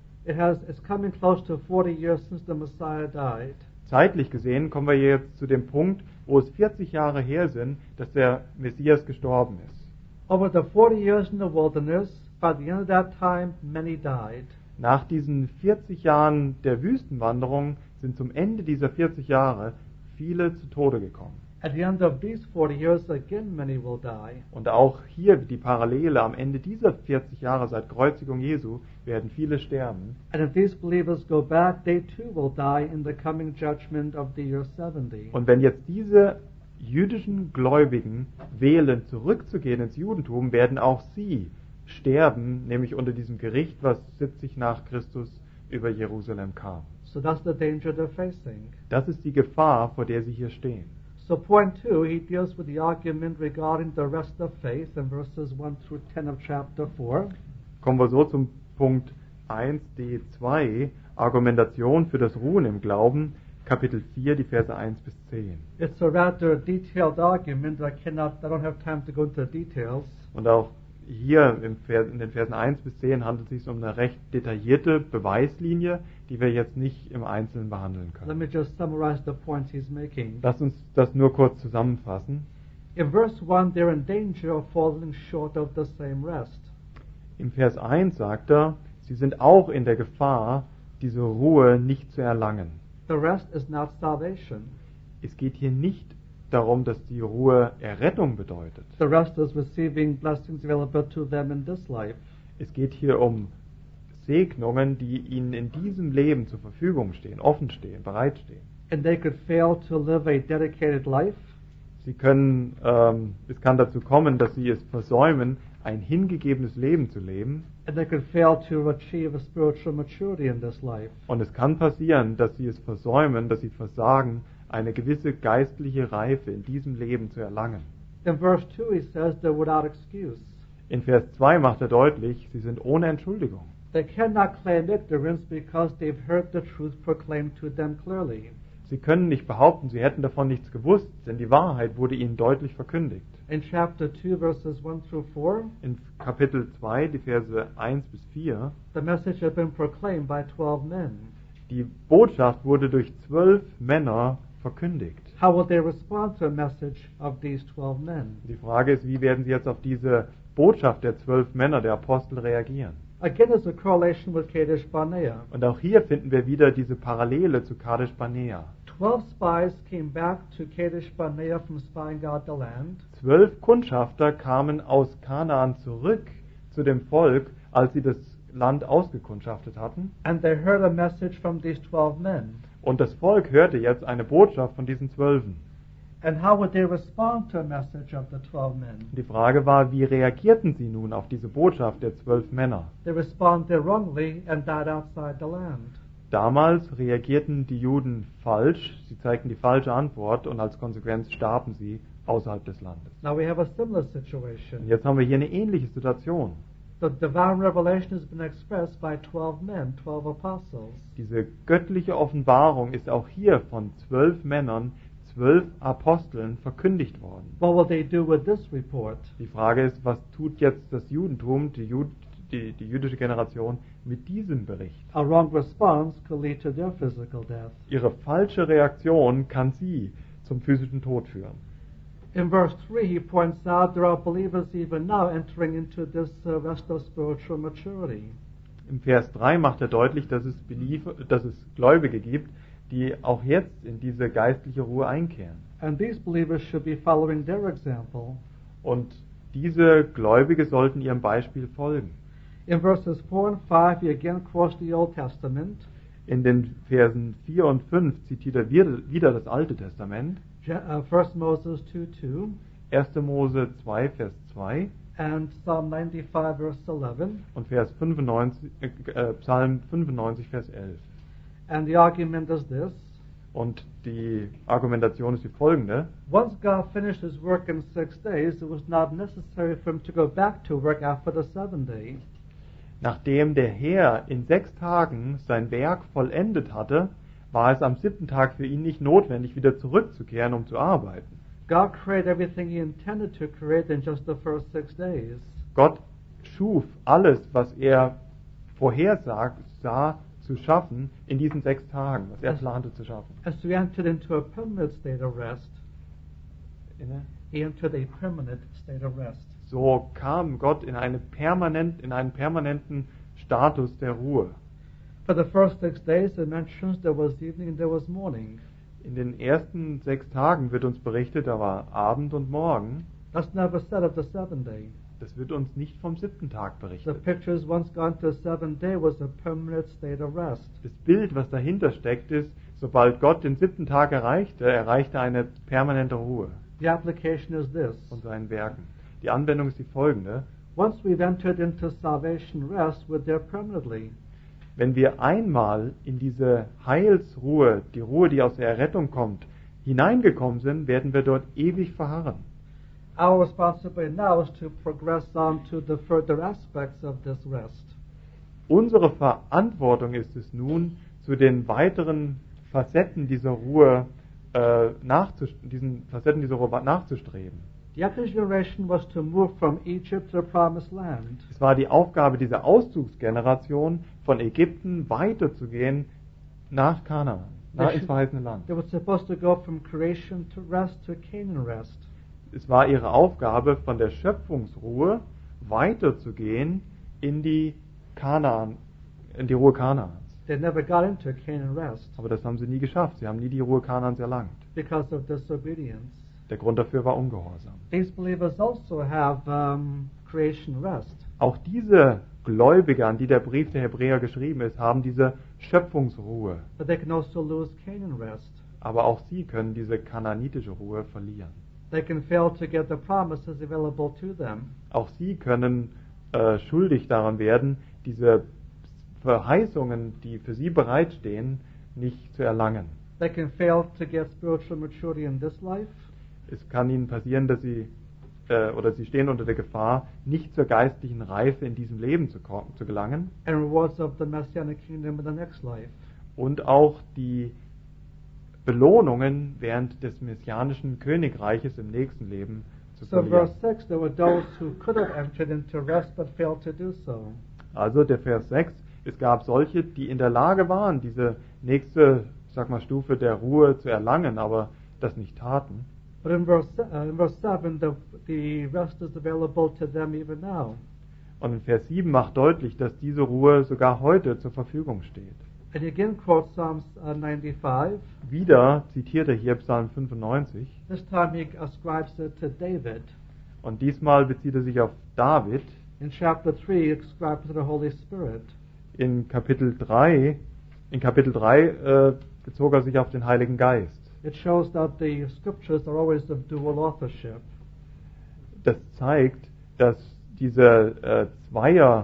It's coming close to 40 years since the Messiah died. Zeitlich gesehen kommen wir jetzt zu dem Punkt, wo es 40 Jahre her sind, dass der Messias gestorben ist. Over the 40 years in the wilderness, by the end of that time, many died. Nach diesen 40 Jahren der Wüstenwanderung sind zum Ende dieser 40 Jahre viele zu Tode gekommen. At the end of these 40 years, again many will die. Und auch hier die Parallele, am Ende dieser 40 Jahre seit Kreuzigung Jesu werden viele sterben. And if these believers go back, they too will die in the coming judgment of the year 70. Und wenn jetzt diese jüdischen Gläubigen wählen, zurückzugehen ins Judentum, werden auch sie sterben, nämlich unter diesem Gericht, was 70 nach Christus über Jerusalem kam. So that's the danger they're facing. Das ist die Gefahr, vor der sie hier stehen. So point 2, he deals with the argument regarding the rest of faith in verses 1 through 10 of chapter 4. Kommen wir so zum Punkt 1d2, Argumentation für das Ruhen im Glauben, Kapitel 4, die Verse 1 bis 10. It's a rather detailed argument. I don't have time to go into the details. Und auch hier in den Versen 1 bis 10 handelt es sich um eine recht detaillierte Beweislinie, die wir jetzt nicht im Einzelnen behandeln Let können. me just summarize the points he's making. Lass uns das nur kurz zusammenfassen. In verse 1, they're in danger of falling short of the same rest. Im Vers 1 sagt er, sie sind auch in der Gefahr, diese Ruhe nicht zu erlangen. The rest is not salvation. Es geht hier nicht darum, dass die Ruhe Errettung bedeutet. The rest is receiving blessings available to them in this life. Es geht hier um Segnungen, die ihnen in diesem Leben zur Verfügung stehen, offen stehen, bereitstehen. And they could fail to live a dedicated life. Es kann dazu kommen, dass sie es versäumen, ein hingegebenes Leben zu leben. And they could fail to achieve a spiritual maturity in this life. Und es kann passieren, dass sie es versäumen, dass sie versagen, eine gewisse geistliche Reife in diesem Leben zu erlangen. In verse 2, he says they're without excuse. In Vers 2 macht er deutlich, sie sind ohne Entschuldigung. They cannot claim ignorance because they've heard the truth proclaimed to them clearly. Sie können nicht behaupten, sie hätten davon nichts gewusst, denn die Wahrheit wurde ihnen deutlich verkündigt. In chapter 2, verses 1 through 4, In Kapitel 2, die Verse 1 bis 4, the message had been proclaimed by 12 men. die Botschaft wurde durch 12 Männer verkündigt. How will they respond to a message of these 12 men? Die Frage ist, wie werden sie jetzt auf diese Botschaft der 12 Männer, der Apostel, reagieren? Again, there's a correlation with Kadesh Barnea. Und auch hier finden wir wieder diese Parallele zu Kadesh Barnea. 12 spies came back to Kadesh Barnea from spying out the land. 12 Kundschafter kamen aus Kanaan zurück zu dem Volk, als sie das Land ausgekundschaftet hatten. And they heard a message from these 12 men. Und das Volk hörte jetzt eine Botschaft von diesen 12. And how would they respond to a message of the 12 men? Die Frage war, wie reagierten sie nun auf diese Botschaft der 12 Männer? They responded wrongly and died outside the land. Damals reagierten die Juden falsch, sie zeigten die falsche Antwort und als Konsequenz starben sie außerhalb des Landes. Now we have a similar Und situation. jetzt haben wir hier eine ähnliche Situation. The divine revelation has been expressed by 12 men, 12 apostles. Diese göttliche Offenbarung ist auch hier von 12 Männern, 12 Aposteln verkündigt worden. What will they do with this report? Die Frage ist, was tut jetzt das Judentum, die jüdische Generation mit diesem Bericht? A wrong response could lead to their physical death. Ihre falsche Reaktion kann sie zum physischen Tod führen. In verse 3, he points out there are believers even now entering into this rest of spiritual maturity. Im Vers 3 macht er deutlich, dass es Gläubige gibt, die auch jetzt in diese geistliche Ruhe einkehren. And these believers should be following their example. Und diese Gläubige sollten ihrem Beispiel folgen. In verses 4 and 5, he again quotes the Old Testament. In den Versen 4 und 5 zitiert er wieder das Alte Testament. 1 Moses 2:2 1. Mose 2, Vers 2 and Psalm 95, verse 11. und Psalm 95, Vers 11. And the argument is this. Und die Argumentation ist die folgende. Once God finished his work in 6 days, it was not necessary for him to go back to work after the 7th day. Nachdem der Herr in 6 Tagen sein Werk vollendet hatte, war es am 7. Tag für ihn nicht notwendig, wieder zurückzukehren, um zu arbeiten. God created everything he intended to create in just the first 6 days. Gott schuf alles, was er vorhersah zu schaffen, in diesen 6 Tagen, was er plante zu schaffen. As we entered into a permanent state of rest, he entered a permanent state of rest. So kam Gott in einen permanenten Status der Ruhe. For the first 6 days, it mentions there was evening and there was morning. In den ersten 6 Tagen wird uns berichtet, da war Abend und Morgen. That's never said of the 7th day. Das wird uns nicht vom 7. Tag The berichtet. picture is once gone to the 7th day was a permanent state of rest. Das Bild, was dahinter steckt, ist, sobald Gott den 7. Tag erreichte eine permanente Ruhe The application is this. von seinen Werken. Die Anwendung ist die folgende. Once we've entered into salvation rest, we're there permanently. Wenn wir einmal in diese Heilsruhe, die Ruhe, die aus der Errettung kommt, hineingekommen sind, werden wir dort ewig verharren. Our responsibility now is to progress on to the further aspects of this rest. Unsere Verantwortung ist es nun, zu den weiteren Facetten dieser Ruhe nachzustreben. The Exodus generation was to move from Egypt to the promised land. Es war die Aufgabe dieser Auszugsgeneration, von Ägypten weiterzugehen nach Kanaan, ins verheißene Land. They were supposed to go from creation to rest to Canaan rest. Es war ihre Aufgabe, von der Schöpfungsruhe weiterzugehen in die Ruhe Kanaans. They never got into Canaan rest Aber das haben sie nie geschafft. Sie haben nie die Ruhe Kanaans erlangt. because of disobedience. Der Grund dafür war Ungehorsam. These believers also have creation rest. Auch diese Gläubige, an die der Brief der Hebräer geschrieben ist, haben diese Schöpfungsruhe. But they can also lose Canaan rest. Aber auch sie können diese kananitische Ruhe verlieren. They can fail to get the promises available to them. Auch sie können schuldig daran werden, diese Verheißungen, die für sie bereitstehen, nicht zu erlangen. They can fail to get spiritual maturity in this life. Es kann ihnen passieren, dass sie stehen unter der Gefahr, nicht zur geistlichen Reife in diesem Leben zu gelangen And rewards of the Messianic kingdom in the next life. und auch die Belohnungen während des messianischen Königreiches im nächsten Leben zu So verlieren. verse 6, there were those who could have entered into rest but failed to do so. Also der Vers 6, es gab solche, die in der Lage waren, diese nächste, Stufe der Ruhe zu erlangen, aber das nicht taten. But in verse 7, the rest is available to them even now. Und in Vers 7 macht deutlich, dass diese Ruhe sogar heute zur Verfügung steht. And he again quotes Psalms 95. Wieder zitiert er hier Psalm 95 This time he ascribes it to David. und diesmal bezieht er sich auf David. In chapter 3, he ascribes to the Holy Spirit. In Kapitel 3 bezog er sich auf den Heiligen Geist. It shows that the scriptures are always of dual authorship. Das zeigt, dass diese Zweier,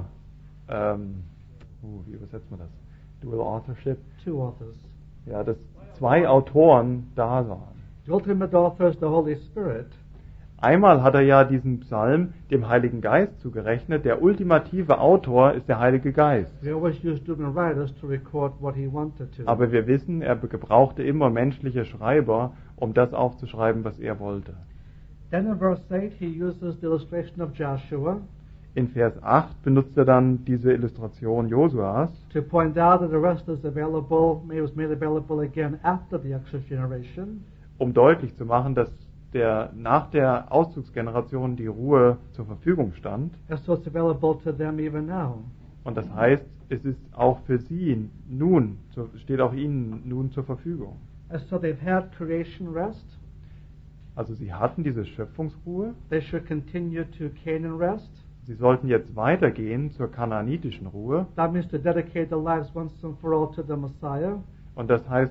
wie übersetzt man das? Dual Authorship? Two authors. Ja, dass zwei Autoren da waren. The ultimate author is the Holy Spirit. Einmal hat er ja diesen Psalm dem Heiligen Geist zugerechnet. Der ultimative Autor ist der Heilige Geist. We always used human writers to record what he wanted to. Aber wir wissen, er gebrauchte immer menschliche Schreiber, um das aufzuschreiben, was er wollte. Then in verse 8 he uses the illustration of Joshua In Vers 8 benutzt er dann diese Illustration Josuas, to point out that the rest is available, was made available again after the Exodus generation. um deutlich zu machen, dass nach der Auszugsgeneration die Ruhe zur Verfügung stand. And so it's available to them even now. Und das heißt, es ist auch für sie nun, steht auch ihnen nun zur Verfügung. And so they've had creation rest. Also sie hatten diese Schöpfungsruhe. They should continue to Canaan rest. Sie sollten jetzt weitergehen zur kanaanitischen Ruhe. That means to dedicate their lives once and for all to the Messiah. Und das heißt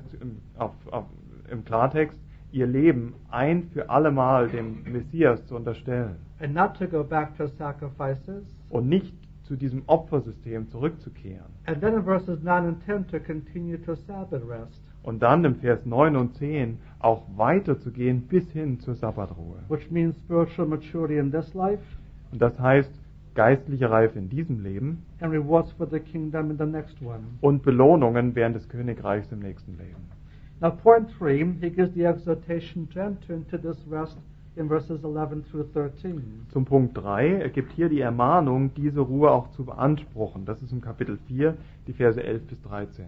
im Klartext, ihr Leben ein für allemal dem Messias zu unterstellen. And not to go back to sacrifices. Und nicht zu diesem Opfersystem zurückzukehren. And then in verses 9 and 10 to continue to Sabbath rest. Und dann im Vers 9 und 10 auch weiterzugehen bis hin zur Sabbatruhe. Which means spiritual maturity in this life Und das heißt geistliche Reife in diesem Leben and rewards for the kingdom in the next one. und Belohnungen während des Königreichs im nächsten Leben. Now point 3, he gives the exhortation to enter into this rest in verses 11 through 13. Zum Punkt 3, er gibt hier die Ermahnung, diese Ruhe auch zu beanspruchen. Das ist im Kapitel 4, die Verse 11 bis 13.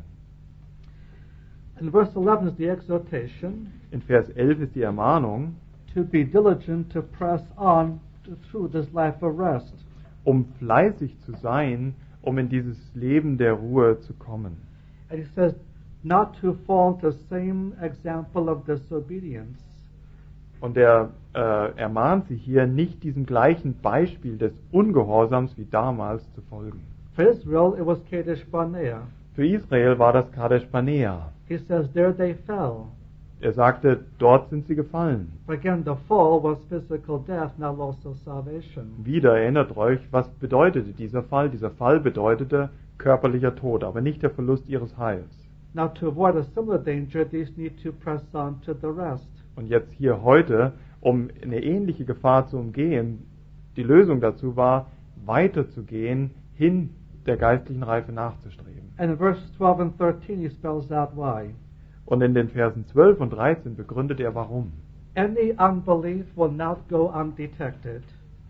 In verse 11 is the exhortation In Vers 11 ist die Ermahnung, to be diligent to press on through this life of rest. um fleißig zu sein, um in dieses Leben der Ruhe zu kommen. And he says, not to fall into the same example of disobedience. Und er ermahnt sie hier, nicht diesem gleichen Beispiel des Ungehorsams wie damals zu folgen. For Israel, it was Kadesh Barnea. Für Israel war das Kadesh Barnea. He says, there they fell. Er sagte, dort sind sie gefallen. But again, the fall was physical death, not loss of salvation. Wieder erinnert euch, was bedeutete dieser Fall? Dieser Fall bedeutete körperlicher Tod, aber nicht der Verlust ihres Heils. Now, to avoid a similar danger, these need to press on to the rest. Und jetzt hier heute, um eine ähnliche Gefahr zu umgehen, die Lösung dazu war, weiterzugehen, hin der geistlichen Reife nachzustreben. And in verses 12 and 13, he spells out why. Und in den Versen 12 und 13 begründet er warum. Any unbelief will not go undetected.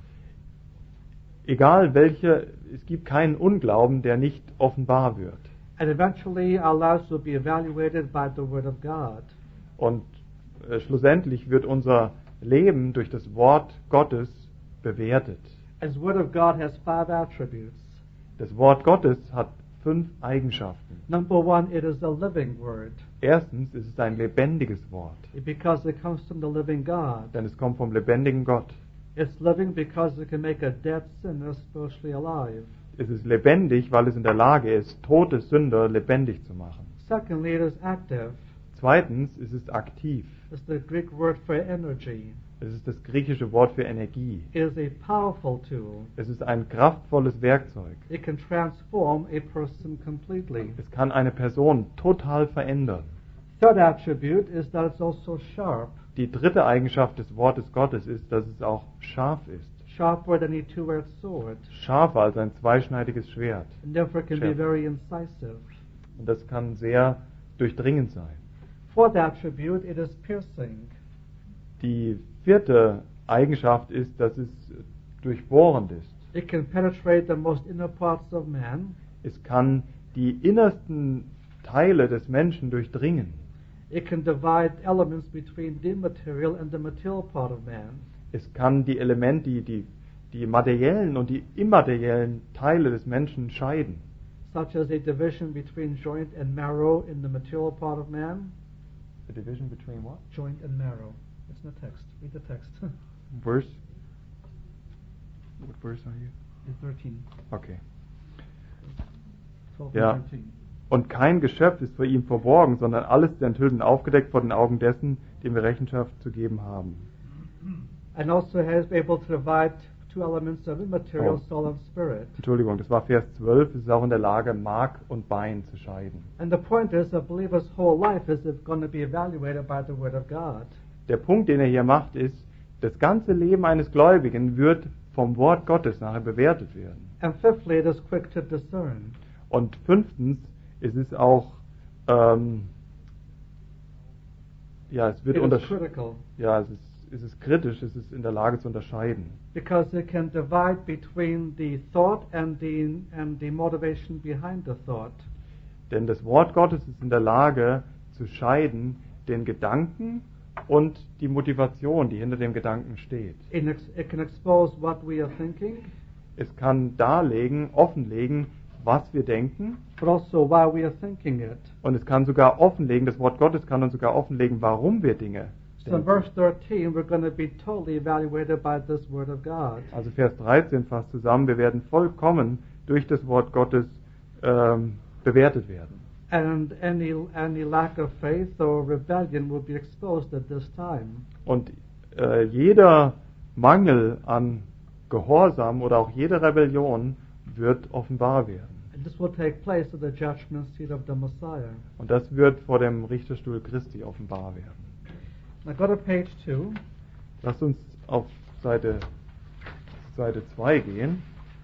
Egal welche, es gibt keinen Unglauben, der nicht offenbar wird. And eventually our lives will be evaluated by the Word of God. Und schlussendlich wird unser Leben durch das Wort Gottes bewertet. And the Word of God has 5 attributes. Das Wort Gottes hat 5 Eigenschaften. Number 1, it is a living Word. Erstens, es ist ein lebendiges Wort, Because it comes from the living God. denn es kommt vom lebendigen Gott. It's living because it can make a dead sinner spiritually alive. Es ist lebendig, weil es in der Lage ist, tote Sünder lebendig zu machen. Secondly, it is active. Zweitens, es ist aktiv. It's the Greek word for energy. Es ist das griechische Wort für Energie. It is a powerful tool. Es ist ein kraftvolles Werkzeug. It can transform a person completely. Es kann eine Person total verändern. Third attribute is that it's also sharp. Die dritte Eigenschaft des Wortes Gottes ist, dass es auch scharf ist. Sharper than a two-edged sword. Scharfer als ein zweischneidiges Schwert. And therefore can be Sharp. very incisive. Und das kann sehr durchdringend sein. Fourth attribute, it is piercing. Die vierte Eigenschaft ist, dass es durchbohrend ist. It can penetrate the most inner parts of man. Es kann die innersten Teile des Menschen durchdringen. It can divide elements between the immaterial and the material part of man. Es kann die Elemente, die materiellen und die immateriellen Teile des Menschen scheiden. Such as a division between joint and marrow in the material part of man. The division between what? Joint and marrow. It's in the text. Read the text. Verse? What verse are you? 13. Okay. 12 Ja. and 13. Und kein Geschöpf ist vor ihm verborgen, sondern alles ist enthüllt und aufgedeckt vor den Augen dessen, dem wir Rechenschaft zu geben haben. And also has been able to divide two elements of immaterial Oh. soul and spirit. Entschuldigung, das war Vers 12, es ist auch in der Lage, Mark und Bein zu scheiden. And the point is, a believer's whole life is going to be evaluated by the Word of God. Der Punkt, den er hier macht, ist, das ganze Leben eines Gläubigen wird vom Wort Gottes nachher bewertet werden. And fifthly, it is quick to discern. Und fünftens, es ist auch, ja, es wird It is unterschieden. critical Ja, es ist kritisch, es ist in der Lage zu unterscheiden. because it can divide between the thought and the motivation behind the thought. Denn das Wort Gottes ist in der Lage zu scheiden den Gedanken und die Motivation, die hinter dem Gedanken steht. It can expose what we are thinking, Es kann darlegen, offenlegen, was wir denken, but also why we are thinking it. und es kann sogar offenlegen, das Wort Gottes kann uns sogar offenlegen, warum wir Dinge So in denken. verse 13, we're going to be totally evaluated by this Word of God. Also Vers 13 fasst zusammen, wir werden vollkommen durch das Wort Gottes bewertet werden. And any lack of faith or rebellion will be exposed at this time. Und jeder Mangel an Gehorsam oder auch jede Rebellion wird offenbar werden. And this will take place at the judgment seat of the Messiah. Und das wird vor dem Richterstuhl Christi offenbar werden. Now go to page 2. Lasst uns auf Seite 2 gehen.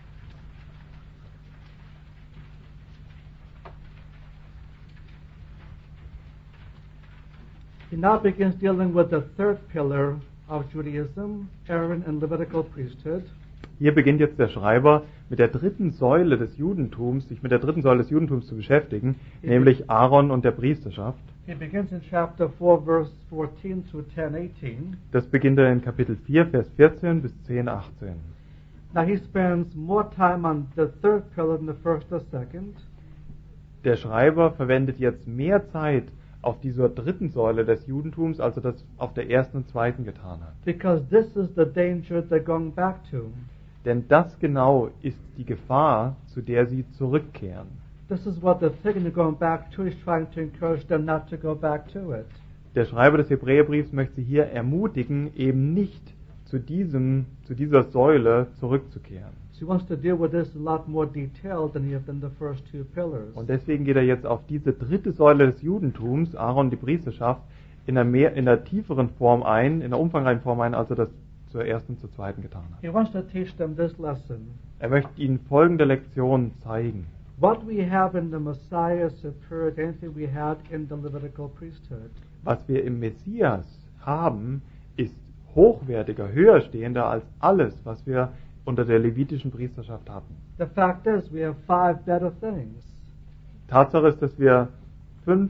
He now begins dealing with the third pillar of Judaism, Aaron and Levitical priesthood. Hier beginnt jetzt der Schreiber mit der dritten Säule des Judentums, sich mit der dritten Säule des Judentums zu beschäftigen, nämlich Aaron und der Priesterschaft. He begins in chapter 4, verse 14 to 10:18. Das beginnt er in Kapitel 4, Vers 14 bis 10, 18. Now he spends more time on the third pillar than the first or second. Der Schreiber verwendet jetzt mehr Zeit auf dieser dritten Säule des Judentums, als er das auf der ersten und zweiten getan hat. Because this is the danger they're going back to. Denn das genau ist die Gefahr, zu der sie zurückkehren. This is what the thing they're going back to. He's trying to encourage them not to go back to it. Der Schreiber des Hebräerbriefs möchte sie hier ermutigen, eben nicht zu dieser Säule zurückzukehren. So he wants to deal with this in a lot more detail than he has in the first two pillars. Und deswegen geht er jetzt auf diese dritte Säule des Judentums, Aaron, die Priesterschaft, in einer tieferen Form ein, in einer umfangreichen Form ein, als er das zur ersten und zur zweiten getan hat. He wants to teach them this lesson. Er möchte ihnen folgende Lektion zeigen. What we have in the Messiah is superior to anything we had in the Levitical priesthood. Was wir im Messias haben, ist hochwertiger, höher stehender als alles, was wir unter der levitischen Priesterschaft hatten. The fact is, we have 5 better things. Tatsache ist, dass wir 5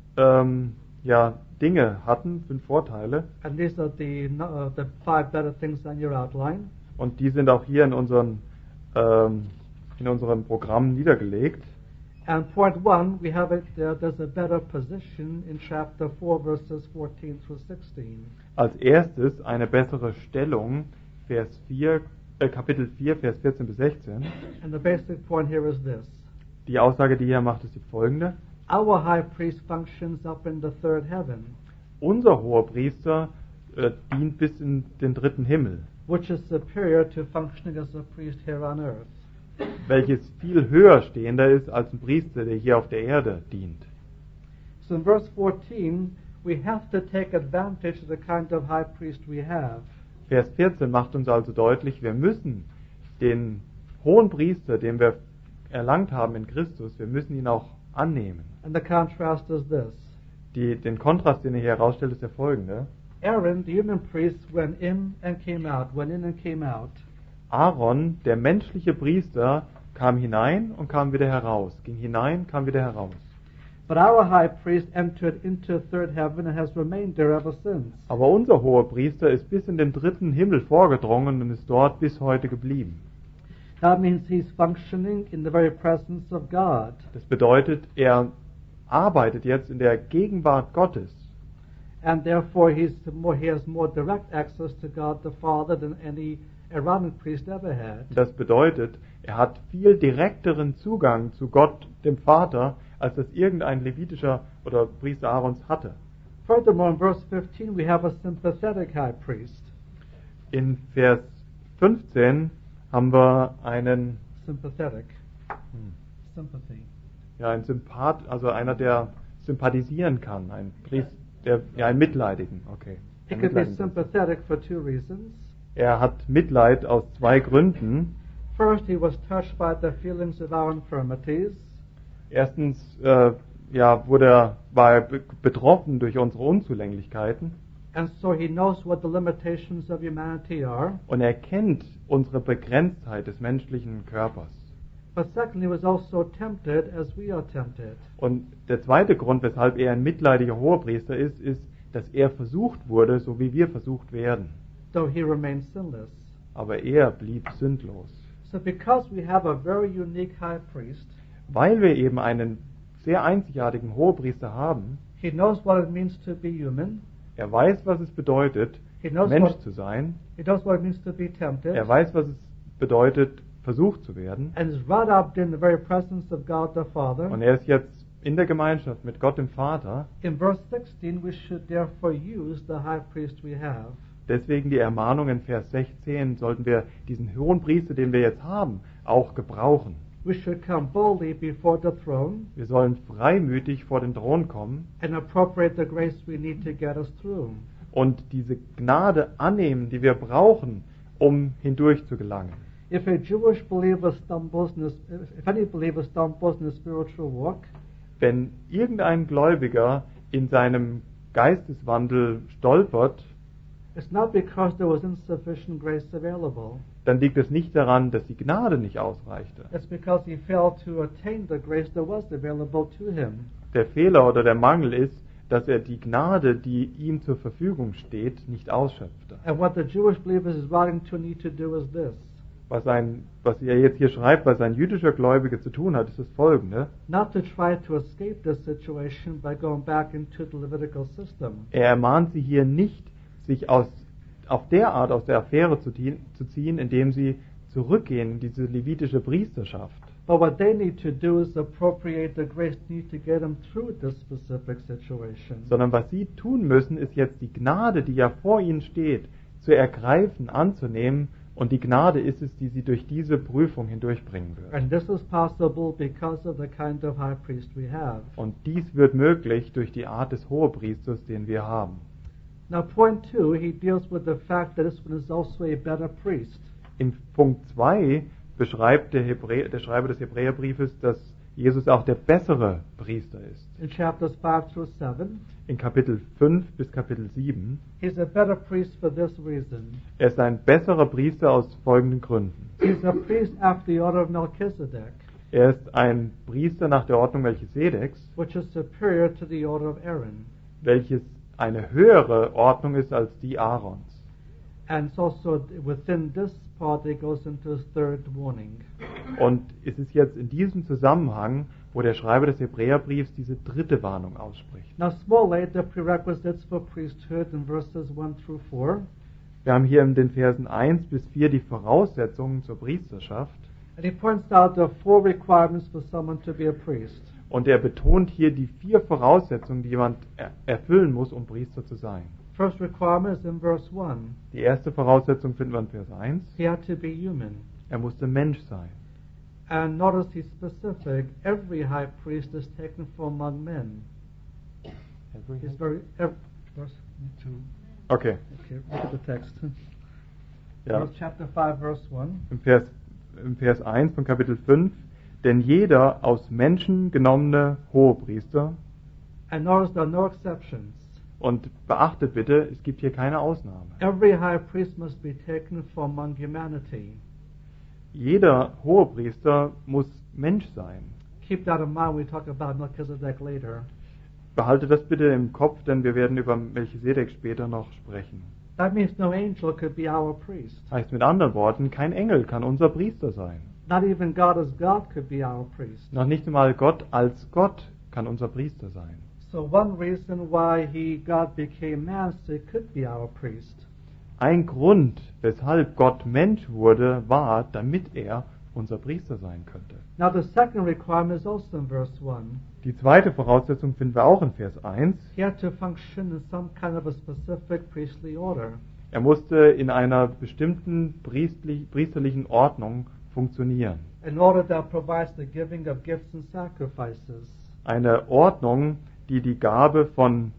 Dinge hatten, 5 Vorteile, And these are the 5 better things on your outline. und die sind auch hier in unserem Programm niedergelegt. And point 1, we have it, there's a better position in chapter 4, verses 14 through 16. Als erstes eine bessere Stellung, Kapitel 4, Vers 14 bis 16. And the basic point here is this. Die Aussage, die er macht, ist die folgende. Our high priest functions up in the third heaven, Unser Hohepriester dient bis in den dritten Himmel, which is superior to functioning as a priest here on earth. welches viel höher stehender ist als ein Priester, der hier auf der Erde dient. So in verse 14, we have to take advantage of the kind of high priest we have. Vers 14 macht uns also deutlich, wir müssen den hohen Priester, den wir erlangt haben in Christus, wir müssen ihn auch annehmen. And the contrast is this. Den Kontrast, den er hier herausstellt, ist der folgende. Aaron, the human priest, went in and came out, went in and came out. Aaron, der menschliche Priester, kam hinein und kam wieder heraus. Ging hinein, kam wieder heraus. But our high priest entered into third heaven and has remained there ever since. Aber unser hoher Priester ist bis in den dritten Himmel vorgedrungen und ist dort bis heute geblieben. That means he's functioning in the very presence of God. Das bedeutet, er arbeitet jetzt in der Gegenwart Gottes. And therefore he has more direct access to God the Father than Aaronic priest ever had. Das bedeutet, er hat viel direkteren Zugang zu Gott, dem Vater, als das irgendein levitischer oder Priester Aarons hatte. Furthermore, in verse 15, we have a sympathetic high priest. In Vers 15 haben wir einen, Sympathetic. Sympathy. ja, ein Sympath, also einer, der sympathisieren kann, ein Priester, einen Mitleidigen, okay. He Ein could be Mitleidigen. sympathetic for two reasons. Er hat Mitleid aus zwei Gründen. First, he was touched by the feelings of our infirmities. Erstens war er betroffen durch unsere Unzulänglichkeiten And so he knows what the limitations of humanity are. und er kennt unsere Begrenztheit des menschlichen Körpers. But secondly, he was also tempted as we are tempted. Und der zweite Grund, weshalb er ein mitleidiger Hohepriester ist, dass er versucht wurde, so wie wir versucht werden. Though he remained sinless. Aber er blieb sündlos. So because we have a very unique high priest, Weil wir eben einen sehr einzigartigen Hohepriester haben, he knows what it means to be human. er weiß, was es bedeutet, He knows Mensch what zu sein. he knows what it means to be tempted. Er weiß, was es bedeutet, versucht zu werden. And is right up in the very presence of God the Father. Und er ist jetzt in der Gemeinschaft mit Gott dem Vater. In verse 16, we should therefore use the high priest we have. Deswegen die Ermahnung in Vers 16, sollten wir diesen hohen Priester, den wir jetzt haben, auch gebrauchen. We should come boldly before the throne Wir sollen freimütig vor den Thron kommen and appropriate the grace we need to get us through. und diese Gnade annehmen, die wir brauchen, um hindurch zu gelangen. If a Jewish believer stumbles if any believer stumbles in a spiritual walk, Wenn irgendein Gläubiger in seinem Geisteswandel stolpert, it's not because there was insufficient grace available. dann liegt es nicht daran, dass die Gnade nicht ausreichte. It's because he failed to attain the grace that was available to him. Der Fehler oder der Mangel ist, dass er die Gnade, die ihm zur Verfügung steht, nicht ausschöpfte. And what the Jewish believer is writing to need to do is this. Was er jetzt hier schreibt, was ein jüdischer Gläubiger zu tun hat, ist das folgende. Not to try to escape this situation by going back into the Levitical system. Er ermahnt sie hier nicht, sich auf der Art aus der Affäre zu ziehen, indem sie zurückgehen in diese levitische Priesterschaft. But what they need to do is appropriate the grace needed to get them through this specific situation. Sondern was sie tun müssen, ist jetzt die Gnade, die ja vor ihnen steht, zu ergreifen, anzunehmen. Und die Gnade ist es, die sie durch diese Prüfung hindurchbringen wird. And this is possible because of the kind of high priest we have. Und dies wird möglich durch die Art des Hohepriesters, den wir haben. Now, point 2, he deals with the fact that this one is also a better priest. In Punkt 2 beschreibt der Schreiber des Hebräerbriefes, dass Jesus auch der bessere Priester ist. In chapters 5 through 7, In Kapitel 5 bis Kapitel 7. he's a better priest for this reason. Er ist ein besserer Priester aus folgenden Gründen. He's a priest after the order of Melchizedek, Er ist ein Priester nach der Ordnung Melchisedeks, which is superior to the order of Aaron. welches eine höhere Ordnung ist als die Aarons. And it's also within this part that goes into his third warning. Und es ist jetzt in diesem Zusammenhang, wo der Schreiber des Hebräerbriefs diese dritte Warnung ausspricht. Now, small a, the prerequisites for priesthood in verses 1 through 4. Wir haben hier in den Versen 1 bis 4 die Voraussetzungen zur Priesterschaft. And he points out the 4 requirements for someone to be a priest. Und er betont hier die 4 Voraussetzungen, die jemand erfüllen muss, um Priester zu sein. First requirement is in verse 1. Die erste Voraussetzung finden wir in Vers 1. He had to be human. Er musste Mensch sein. And notice he's specific. Every high priest is taken from among men. He's verse 2. Okay. Okay, look at the text. Ja. Chapter 5, verse 1. Im Vers 1 von Kapitel 5. Denn jeder aus Menschen genommene Hohepriester, And notice there are no exceptions. und beachtet bitte, es gibt hier keine Ausnahme. Every high priest must be taken from among humanity. Jeder Hohepriester muss Mensch sein. Keep that in mind when we talk about Melchizedek later. Behalte das bitte im Kopf, denn wir werden über Melchisedek später noch sprechen. That means no angel could be our priest. Heißt mit anderen Worten, kein Engel kann unser Priester sein. Not even God as God could be our priest. Noch nicht einmal Gott als Gott kann unser Priester sein. So one reason why God became man so he could be our priest. ein Grund, weshalb Gott Mensch wurde, war, damit er unser Priester sein könnte. Now the second requirement is also in verse 1. Die zweite Voraussetzung finden wir auch in Vers 1. He had to function in some kind of a specific priestly order. Er musste in einer bestimmten priesterlichen Ordnung funktionieren. An order that provides the giving of gifts and sacrifices. Eine Ordnung, die die Gabe von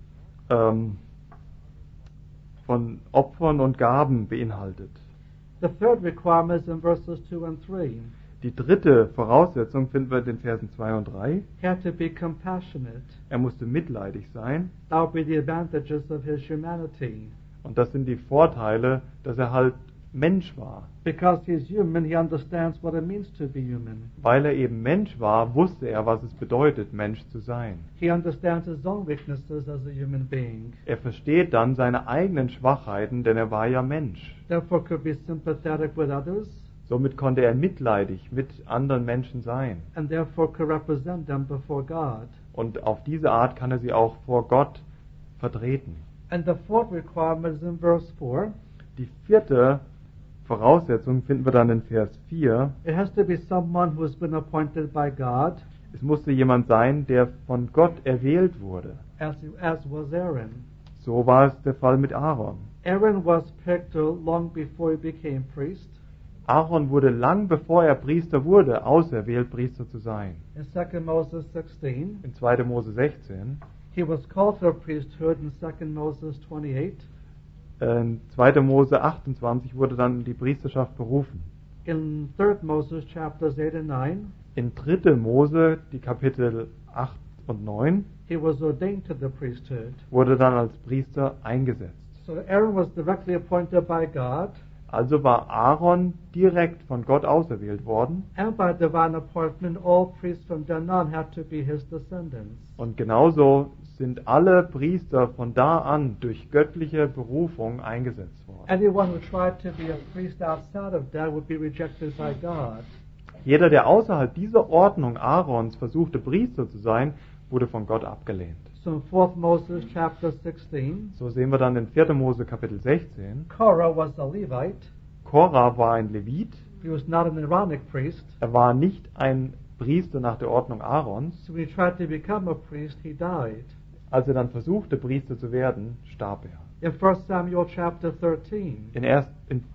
Opfern und Gaben beinhaltet. The third requirement is in verses 2 and 3. Die dritte Voraussetzung finden wir in den Versen 2 und 3. He had to be compassionate. Er musste mitleidig sein. That would be the advantages of his humanity. Und das sind die Vorteile, dass er halt Mensch war. Because he's human, he understands what it means to be human. Weil er eben Mensch war, wusste er, was es bedeutet, Mensch zu sein. He understands his own weaknesses as a human being. Er versteht dann seine eigenen Schwachheiten, denn er war ja Mensch. Therefore could be sympathetic with others. Somit konnte er mitleidig mit anderen Menschen sein. And therefore could represent them before God. Und auf diese Art kann er sie auch vor Gott vertreten. And the fourth requirement is in verse 4. Die vierte Voraussetzung finden wir dann in Vers 4. It has to be someone who has been appointed by God, Es musste jemand sein, der von Gott erwählt wurde. as was Aaron. So war es der Fall mit Aaron. Aaron was picked long before he became priest. Aaron wurde lang bevor er Priester wurde, auserwählt, Priester zu sein. In 2 Moses 16, In 2. Mose 16, he was called to a priesthood in 2 Moses 28. in 2. Mose 28 wurde dann die Priesterschaft berufen. In 3 Moses chapters 8 and 9, In 3. Mose, die Kapitel 8 und 9, he was ordained to the priesthood. wurde dann als Priester eingesetzt. So Aaron was directly appointed by God, Also war Aaron direkt von Gott auserwählt worden, and by divine appointment, all priests from then on had to be his descendants. und genauso sind alle Priester von da an durch göttliche Berufung eingesetzt worden. Anyone who tried to be a priest outside of that would be rejected by God. Jeder, der außerhalb dieser Ordnung Aarons versuchte, Priester zu sein, wurde von Gott abgelehnt. So in 4 Moses chapter 16, So sehen wir dann in 4. Mose Kapitel 16. Korah was a Levite. Korah war ein Levit. He was not an Aaronic priest. Er war nicht ein Priester nach der Ordnung Aarons. So when he tried to become a priest, he died. Als er dann versuchte, Priester zu werden, starb er. In 1 Samuel chapter 13, In 1.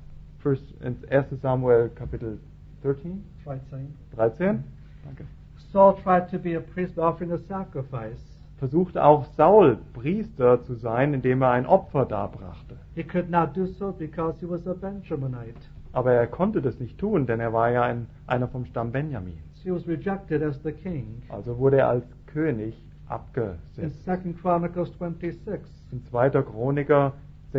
Samuel Kapitel 13? right saying, 13? Danke. Saul tried to be a priest by offering a sacrifice. Versuchte auch Saul, Priester zu sein, indem er ein Opfer darbrachte. He could not do so because he was a Benjaminite. Aber er konnte das nicht tun, denn er war ja einer vom Stamm Benjamin. So he was rejected as the king. Also wurde er als König In abgesetzt. 2 Chronicles 26, In 2. Chroniker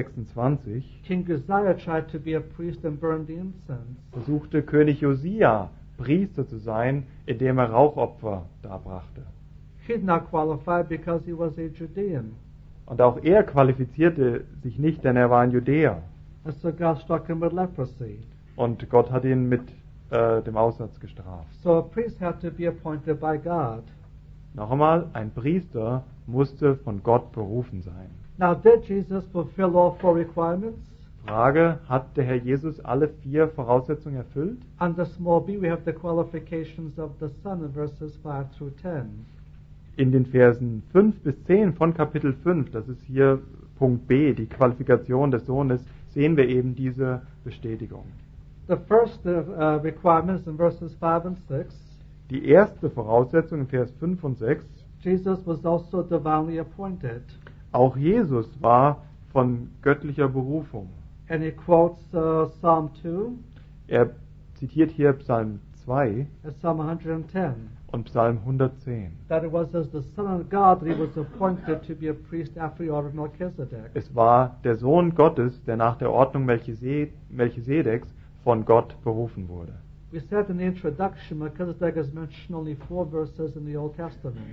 26 King Uzziah tried to be a priest and burn the incense. versuchte König Josia, Priester zu sein, indem er Rauchopfer darbrachte. He did not qualify because he was a Judean. Und auch er qualifizierte sich nicht, denn er war ein Judäer. And so God struck him with leprosy. Und Gott hat ihn mit dem Aussatz gestraft. So a priest had to be appointed by God. Noch einmal, ein Priester musste von Gott berufen sein. Now, did Jesus fulfill all 4 requirements? Frage, hat der Herr Jesus alle 4 Voraussetzungen erfüllt? Under small b, we have the qualifications of the Son in verses 5 through 10. In den Versen 5 bis 10 von Kapitel 5, das ist hier Punkt B, die Qualifikation des Sohnes, sehen wir eben diese Bestätigung. The first requirement is in verses 5 and 6. Die erste Voraussetzung in Vers 5 und 6, Jesus was also divinely appointed. auch Jesus war von göttlicher Berufung. And he quotes Psalm 2 Er zitiert hier Psalm 2 and Psalm 110. und Psalm 110. That it was as the Son of God that he was appointed to be a priest after the order of Melchizedek. Es war der Sohn Gottes, der nach der Ordnung Melchisedeks von Gott berufen wurde. We said in the introduction, Melchizedek is mentioned only 4 verses in the Old Testament.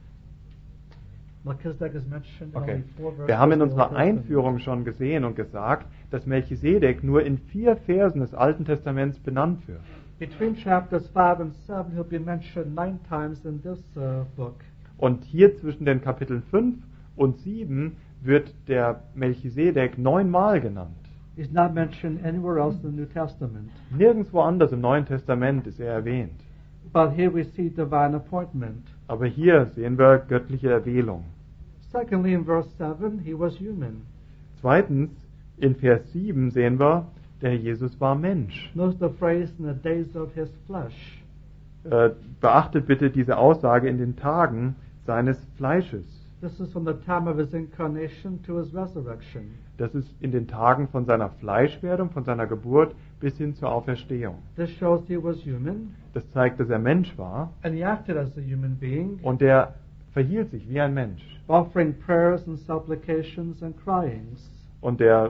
Melchizedek is mentioned in Okay. only 4 verses Wir haben in in the Old unserer Testament. Einführung schon gesehen und gesagt, dass Melchisedek nur in 4 Versen des Alten Testaments benannt wird. Between chapters 5 and 7, he'll be mentioned 9 times in this book. Und hier zwischen den Kapiteln 5 und 7 wird der Melchisedek 9-mal genannt. He's not mentioned anywhere else in the New Testament. Nirgendwo anders im Neuen Testament ist er erwähnt. But here we see divine appointment. Aber hier sehen wir göttliche Erwählung. Secondly, in verse 7, he was human. Zweitens, in Vers 7 sehen wir, der Herr Jesus war Mensch. Notice the phrase, in the days of his flesh. Beachtet bitte diese Aussage in den Tagen seines Fleisches. This is from the time of his incarnation to his resurrection. Das ist in den Tagen von seiner Fleischwerdung, von seiner Geburt bis hin zur Auferstehung. This shows he was human, Das zeigt, dass er Mensch war and he acted as a human being, und er verhielt sich wie ein Mensch. offering prayers and supplications and cryings. Und er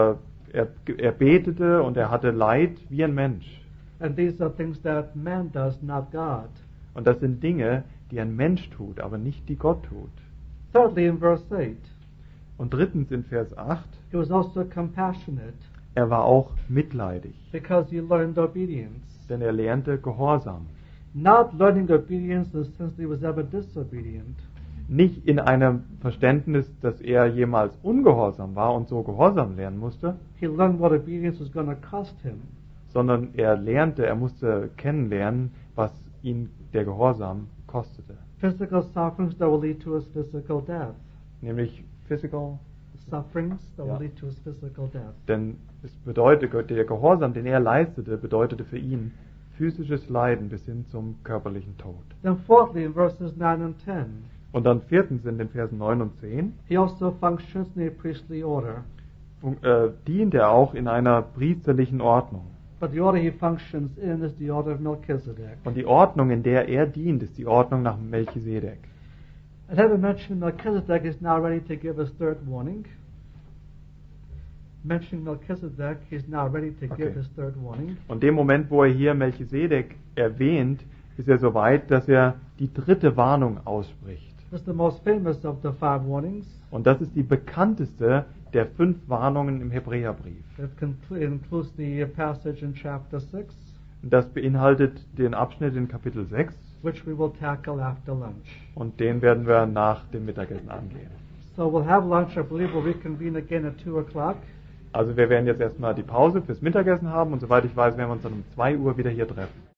betete und er hatte Leid wie ein Mensch. And these are things that man does, not God. Und das sind Dinge, die ein Mensch tut, aber nicht die Gott tut. Thirdly, in verse 8, Und drittens in Vers 8, he was also compassionate er war auch mitleidig, because he learned obedience. denn er lernte Gehorsam. Not learning obedience in the sense that he was ever disobedient, Nicht in einem Verständnis, dass er jemals ungehorsam war und so Gehorsam lernen musste, he learned what obedience was going to cost him. sondern er musste kennenlernen, was ihn der Gehorsam kostete. Physical sufferings that will lead to his physical death. Nämlich physical, Sufferings that Ja. will lead to his physical death. denn es bedeutet, der Gehorsam, den er leistete, bedeutete für ihn physisches Leiden bis hin zum körperlichen Tod. Then fourthly, in verses 9 and 10, Und dann viertens in den Versen 9 und 10 he also functions in a priestly order. dient er auch in einer priesterlichen Ordnung. But the order he functions in is the order of Melchizedek. Und die Ordnung, in der er dient, ist die Ordnung nach Melchisedek. And having mentioned Melchizedek is now ready to give his third warning. Mentioning Melchizedek, he's now ready to give Okay. his third warning. Und dem Moment, wo er hier Melchisedek erwähnt, ist er so weit, dass er die dritte Warnung ausspricht. This is the most famous of the 5 warnings. Und das ist die bekannteste der 5 Warnungen im Hebräerbrief. It includes the passage in chapter 6, Und das beinhaltet den Abschnitt in Kapitel 6 which we will tackle after lunch. und den werden wir nach dem Mittagessen angehen. So we'll have lunch. I believe we'll reconvene again at 2 o'clock. Also wir werden jetzt erstmal die Pause fürs Mittagessen haben und soweit ich weiß, werden wir uns dann um 2 Uhr wieder hier treffen.